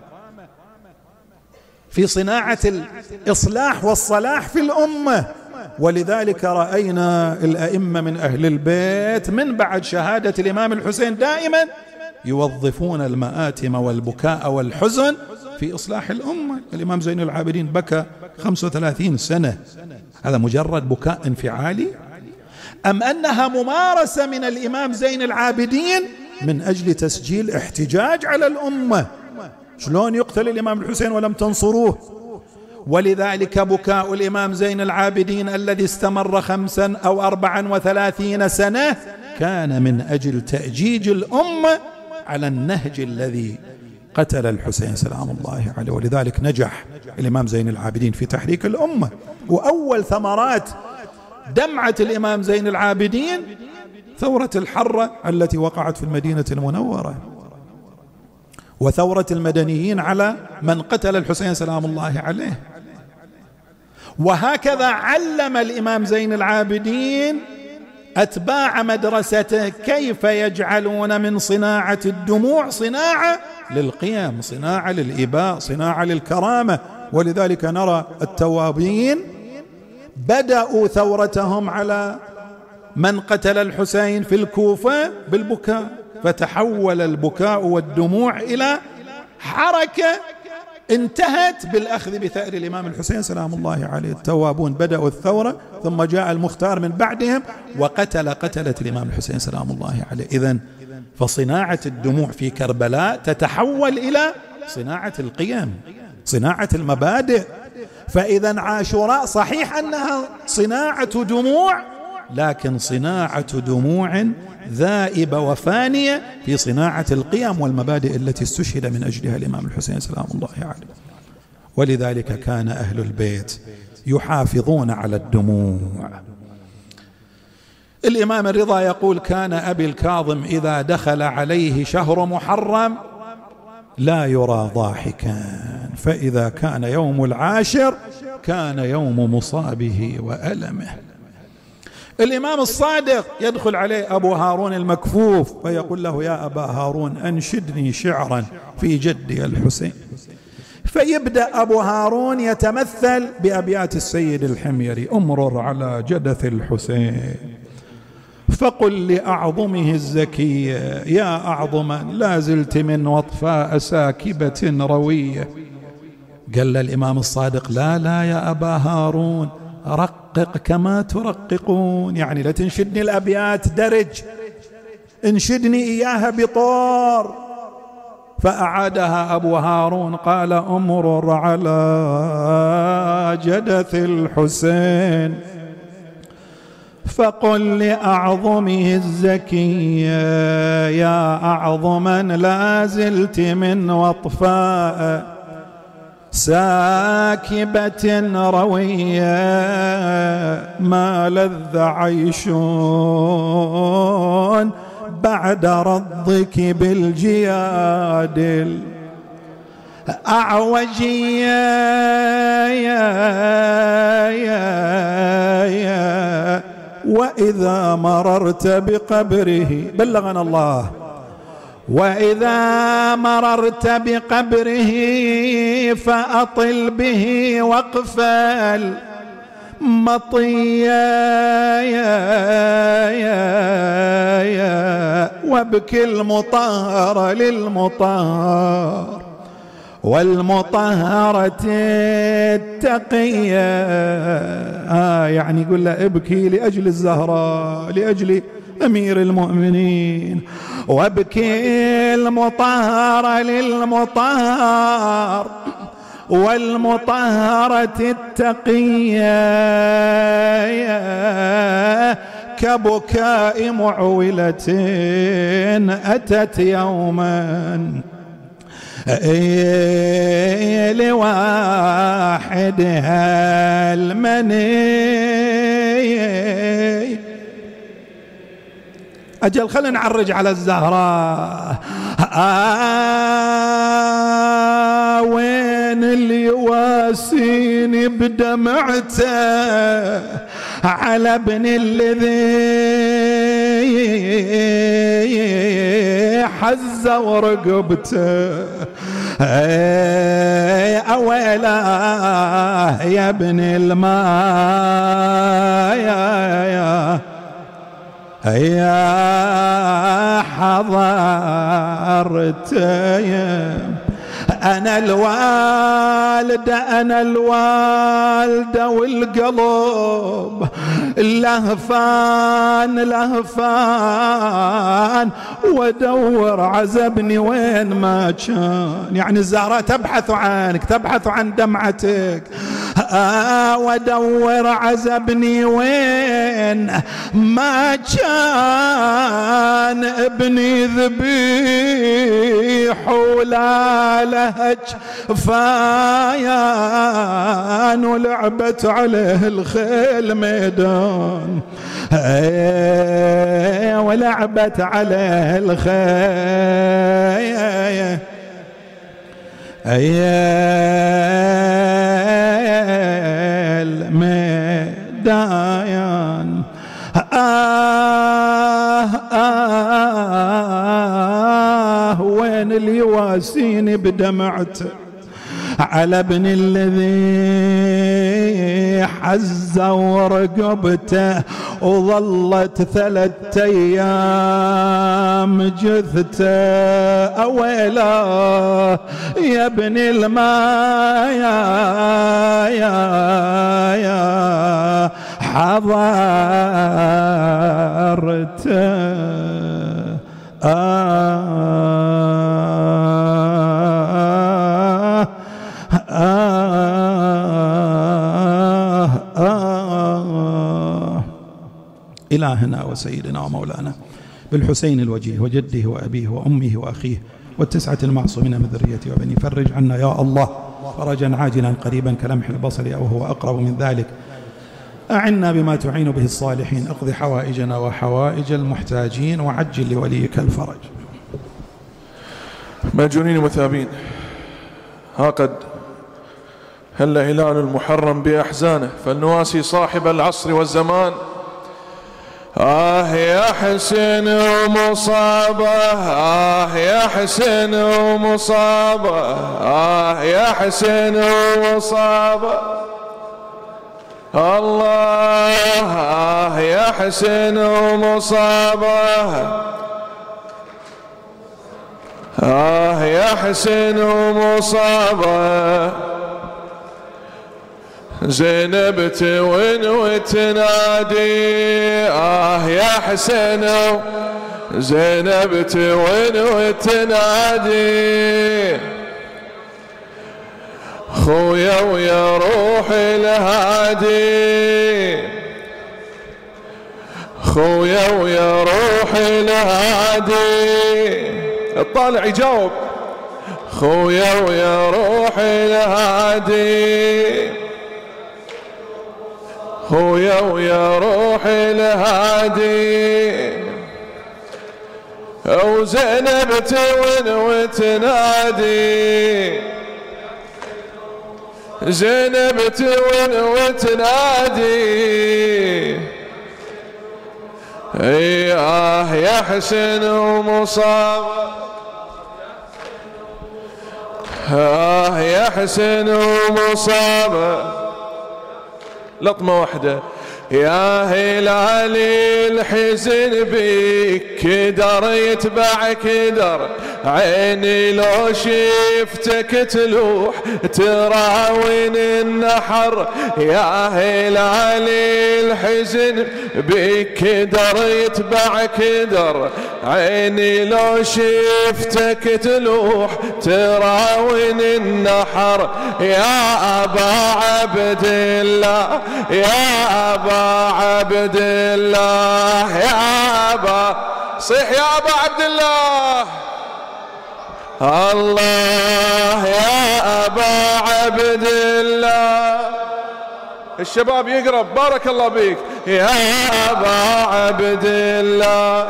في صناعة الإصلاح والصلاح في الأمة. ولذلك رأينا الأئمة من أهل البيت من بعد شهادة الإمام الحسين دائما يوظفون المآتم والبكاء والحزن في إصلاح الأمة. الإمام زين العابدين بكى خمسة وثلاثين سنة، هذا مجرد بكاء انفعالي أم أنها ممارسة من الإمام زين العابدين من أجل تسجيل احتجاج على الأمة؟ شلون يقتل الإمام الحسين ولم تنصروه؟ ولذلك بكاء الإمام زين العابدين الذي استمر خمسا أو أربعا وثلاثين سنة كان من أجل تأجيج الأمة على النهج الذي قتل الحسين سلام الله عليه. ولذلك نجح الإمام زين العابدين في تحريك الأمة. وأول ثمرات دمعة الإمام زين العابدين ثورة الحرة التي وقعت في المدينة المنورة، وثورة المدنيين على من قتل الحسين سلام الله عليه. وهكذا علم الإمام زين العابدين أتباع مدرسته كيف يجعلون من صناعة الدموع صناعة للقيم، صناعة للإباء، صناعة للكرامة. ولذلك نرى التوابين بدأوا ثورتهم على من قتل الحسين في الكوفة بالبكاء، فتحول البكاء والدموع إلى حركة انتهت بالأخذ بثأر الإمام الحسين سلام الله عليه. التوابون بدأوا الثورة، ثم جاء المختار من بعدهم وقتل قتلة الإمام الحسين سلام الله عليه. إذن فصناعة الدموع في كربلاء تتحول إلى صناعة القيم، صناعة المبادئ. فإذا عاشوراء صحيح أنها صناعة دموع، لكن صناعة دموع ذائبة وفانية في صناعة القيم والمبادئ التي استشهد من أجلها الإمام الحسين سلام الله عليه. ولذلك كان أهل البيت يحافظون على الدموع. الإمام الرضا يقول: كان أبي الكاظم إذا دخل عليه شهر محرم لا يرى ضاحكا، فإذا كان يوم العاشر كان يوم مصابه وألمه. الإمام الصادق يدخل عليه أبو هارون المكفوف فيقول له: يا أبا هارون أنشدني شعرا في جدي الحسين. فيبدأ أبو هارون يتمثل بأبيات السيد الحميري: أمرر على جدث الحسين فقل لأعظمه الزكية يا أعظما لا زلت من وطفاء ساكبة روية. قال الإمام الصادق: لا لا يا أبا هارون، رقق كما ترققون، يعني لا تنشدني الأبيات درج، انشدني إياها بطور. فأعادها أبو هارون قال: أمرر على جدث الحسين فقل لأعظمه الزكية يا أعظما لا زلت من وطفاء ساكبة روية ما لذ عيش بعد رضك بالجياد الأعوجية يا يا يا وإذا مررت بقبره بلغنا الله وإذا مررت بقبره فأطل به وقف المطيا يا يا يا وابكي المطهر للمطهر والمطهرة التقية. آه يعني يقول له ابكي لأجل الزهراء لأجل أمير المؤمنين، وابكي المطهر للمطهر والمطهرة التقية كبكاء معولة أتت يوما لواحدها المني. أجل خلينا نعرج على الزهراء. آه وين اللي يواسيني بدمعته على ابن الذي حز ورقبته أويلاه يا ابن الماء يا يا حضرت أنا الوالدة أنا الوالدة والقلب لهفان لهفان ودور عزبني وين ما كان. يعني الزهراء تبحث عنك تبحث عن دمعتك. آه ودور عزبني وين ما كان ابني ذبيح ولا لهج فايان ولعبت عليه الخيل ميدان ولعبت عليه الخيل الميدان آه آه وين اللي يواسيني بدمعته على ابن الذي حز ورقبته وظلت ثلاثة أيام جثته أويلا يا ابن الماء يا يا يا حضرته آه آه آه إلهنا وسيدنا ومولانا بالحسين الوجيه وجده وأبيه وأمه وأخيه والتسعة المعصومين من ذريته وبني فرج عنا يا الله فرجا عاجلا قريبا كلمح البصر أو هو أقرب من ذلك أعنا بما تعين به الصالحين اقض حوائجنا وحوائج المحتاجين وعجل لوليك الفرج. ماجونين مثابين ها قد هل هلال المحرم بأحزانه فلنواسي صاحب العصر والزمان. آه يا حسين ومصابه آه يا حسين ومصابه آه يا حسين ومصابه الله آه يا حسين ومصابه آه يا حسين ومصابه زينب تون وتنادي آه يا حسين زينب تون وتنادي خويا ويا روح الهادي خويا ويا روح الهادي الطالع يجاوب خويا ويا روح الهادي خويا ويا روح الهادي وزينب تون وتنادي زينب تون وتنادي آه يا حسين ومصاب آه يا حسين ومصاب لطمة واحدة يا هلالي الحزن بيك كدر يتبع كدر عيني لو شفتك تلوح تراون النحر يا هلالي الحزن بيك كدر يتبع كدر عيني لو شفتك تلوح تراون النحر يا أبا عبد الله يا أبا عبد الله يا أبا صيح يا أبا عبد الله الله يا أبا عبد الله الشباب يقرب بارك الله بيك يا أبا عبد الله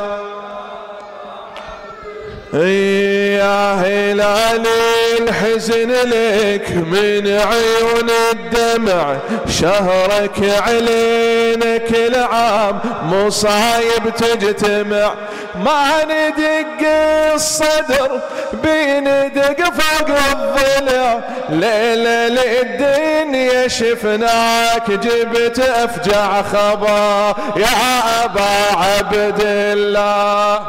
يا هلالي الحزن لك من عيون الدمع شهرك علينا كل عام مصايب تجتمع ما ندق الصدر بندق فوق الضلع ليلة للدنيا شفناك جبت أفجع خبر يا أبا عبد الله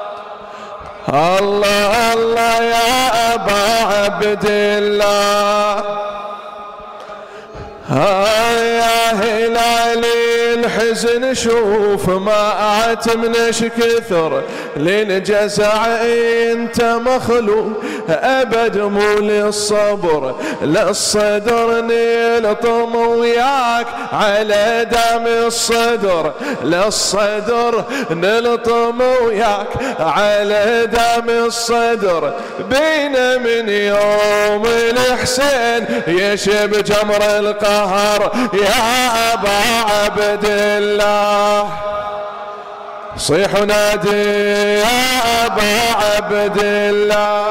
الله الله يا أبا عبد الله يا هلالي الحزن شوف ما اعتمنش كثر للجزع انت مخلوق ابد مو للصبر للصدر نلطم وياك على دم الصدر للصدر نلطم وياك على دم الصدر بينا من يوم الحسين يشب جمر القهر يا أبا عبد الله صيح ونادي يا أبا عبد الله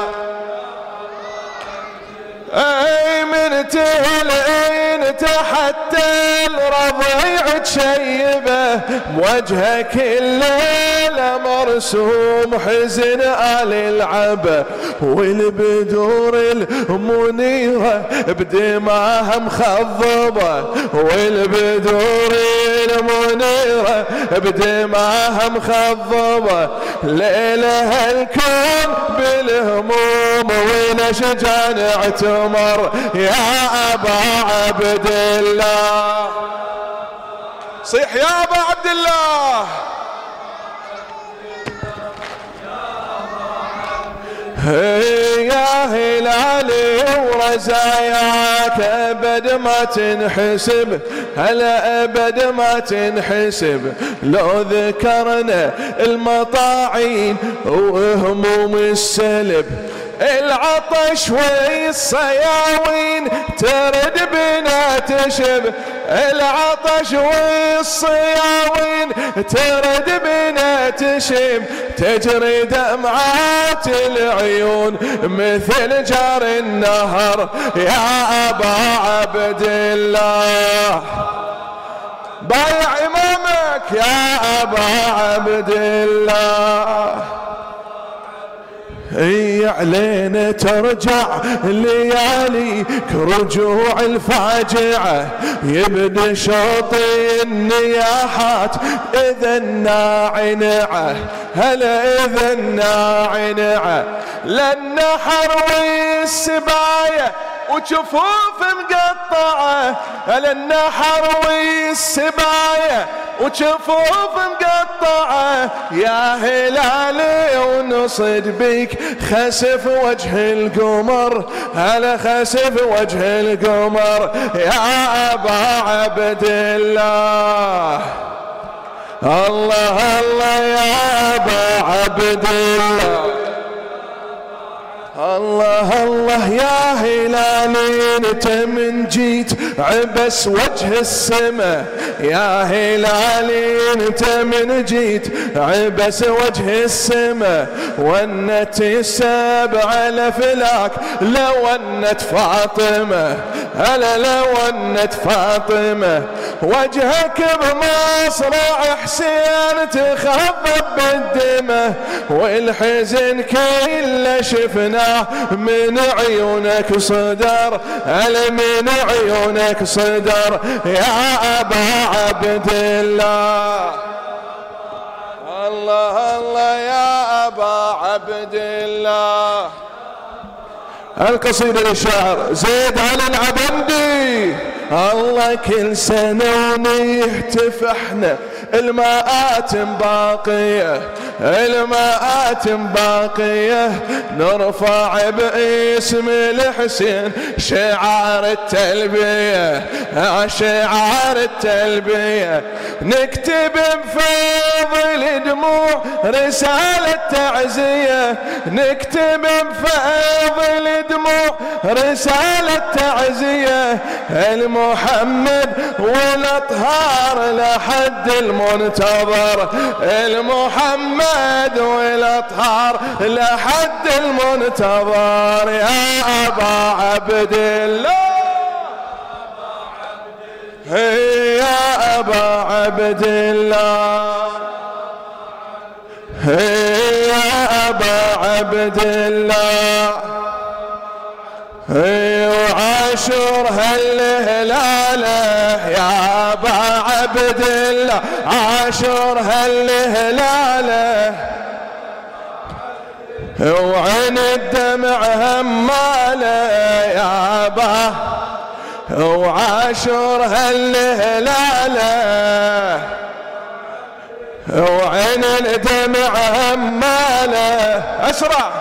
اي من تهلين حتى الرضيع تشيبه بوجهك الليلة مرسوم حزن آل العبه والبدور المنيرة بدماها مخضبة والبدور المنيرة بدماها مخضبة ليلها الكون بالهموم والاشجان اعتمر يا أبا عبد الله صيح يا أبا عبد الله يا هلالي ورزاياك أبد ما تنحسب هلا أبد ما تنحسب لو ذكرنا المطاعين وهموم السلب العطش والصياوين ترد بنا تشب العطش والصياوين ترد بنا تشب تجري دمعات العيون مثل جار النهر يا أبا عبد الله بايع إمامك يا أبا عبد الله اي علينا ترجع لياليك رجوع الفاجعة يبدي شوط النياحات اذا الناعنعة هلا اذا الناعنعة للنحر والسباية وجفوف مقطعة هلا النحر والسباية وجفوف مقطعة يا هلالي ونصد بيك خسف وجه القمر هلا خسف وجه القمر يا أبا عبد الله الله الله يا أبا عبد الله الله الله يا هلالي انت من جيت عبس وجه السما يا هلالي انت من جيت عبس وجه السما ونت السبع الافلاك لونت فاطمه هلا لونت فاطمه وجهك بمصرع حسين تخضب بالدمه والحزن كله شفناه من عيونك صدر هل من عيونك صدر يا أبا عبد الله الله الله يا أبا عبد الله القصيدة للشاعر زيد على العبندي الله كل سنة ونهتف احنا الماءات باقية الماءات باقية نرفع باسم الحسين شعار التلبية شعار التلبية نكتب بفضل دموع رسالة تعزية نكتب بفضل دموع رسالة تعزية المحمد والأطهار لحد المنتظر المحمد والأطهار لحد المنتظر يا أبا عبد الله يا أبا عبد الله يا أبا عبد الله وعاشور هالهلالة يا أبا عبد الله عاشور هالهلالة وعين الدمع همالة يا أبا وعاشور هالهلالة وعين الدمع همالة أسرع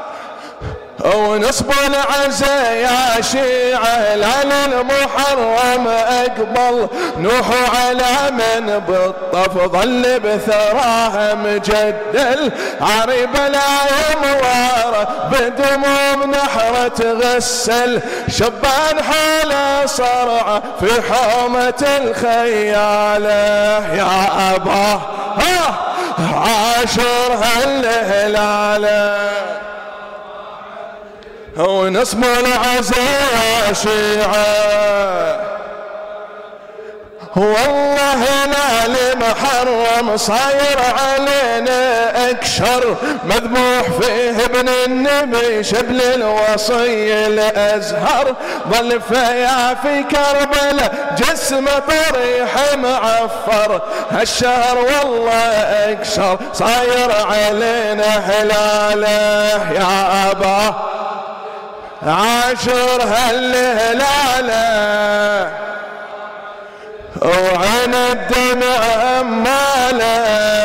ونصب العزا يا شيعة لان المحرم أقبل نوح على من بالطف ظل بثراه مجدل عريب لا يموار بدموع نحرة تغسل شبان حاله صرع في حومة الخيالة يا أبا عاشور هالهلالة ونصب العزا شيعة والله لا لمحرم صاير علينا أكشر مذبوح فيه ابن النبي شبل الوصي الأزهر ظل فيا في كربلاء جسمه طريح معفر هالشهر والله أكشر صاير علينا هلاله يا أبا عاشور هالهلالة وعين الدمع همالة.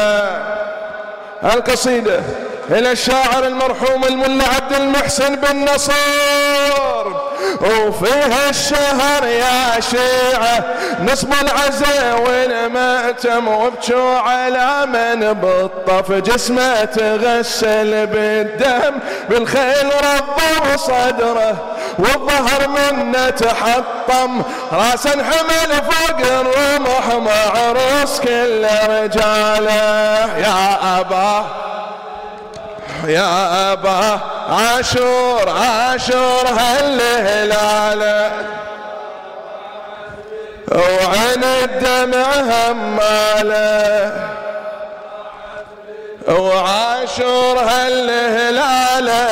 القصيدة إلى الشاعر المرحوم الملا عبد المحسن بن نصر وفيها الشهر يا شيعة نصب العزا والمأتم وابكوا على من بالطف جسمه تغسل بالدم بالخيل ربه صدره والظهر منه تحطم راسا حمل فوق الرمح مع رؤوس كل رجاله يا أبا يا أبا عاشور عاشور هالهلالة وعين الدمع همالة وعاشور هالهلالة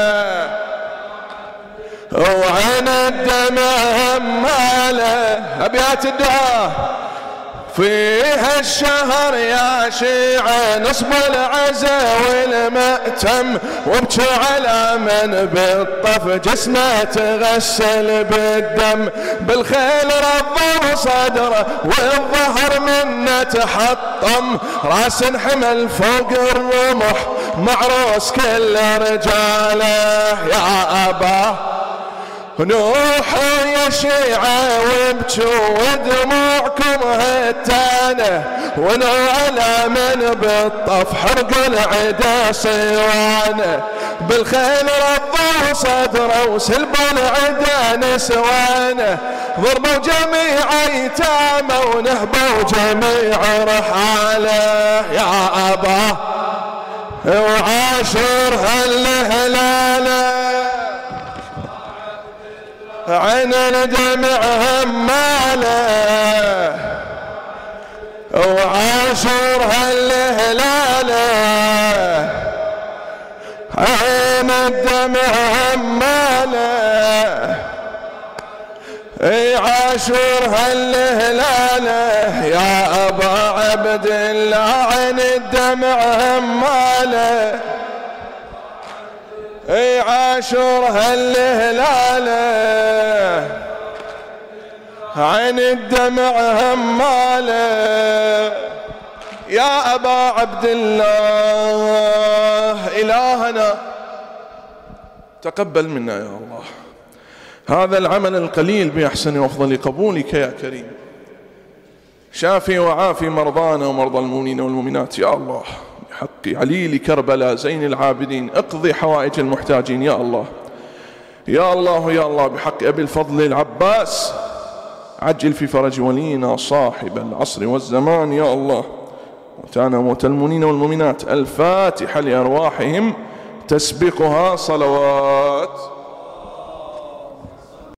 وعين الدمع همالة. أبيات الدعاء فيها الشهر يا شيعة نصب العزا والمأتم وابكوا على من بالطف جسمه تغسل بالدم بالخيل رضه صدره والظهر منه تحطم راس حمل فوق الرمح مع روس كل رجاله يا أبا نوح يا شيعة وابكوا ودموعكم هتانة ونو على من بالطف حرق العدا صيوانه بالخيل رضوا صدره وسلبوا العدا نسوانه ضربوا جميع ايتامه ونهبوا جميع رحاله يا أبا وعاشور هالهلالة عين الدمع همالة وعاشور هالهلالة عين الدمع همالة اي عاشور هالهلالة يا أبا عبد الله عين الدمع همالة اي عاشور هالهلالة عين الدمع همالة يا أبا عبد الله إلهنا تقبل منا يا الله هذا العمل القليل بأحسن وأفضل قبولك يا كريم شافي وعافي مرضانا ومرضى المؤمنين والمؤمنات يا الله بحق عليل كربلاء زين العابدين اقضي حوائج المحتاجين يا الله يا الله يا الله بحق أبي الفضل العباس عجل في فرج ولينا صاحب العصر والزمان يا الله وتانا موت المؤمنين والمؤمنات الفاتحة لأرواحهم تسبقها صلوات.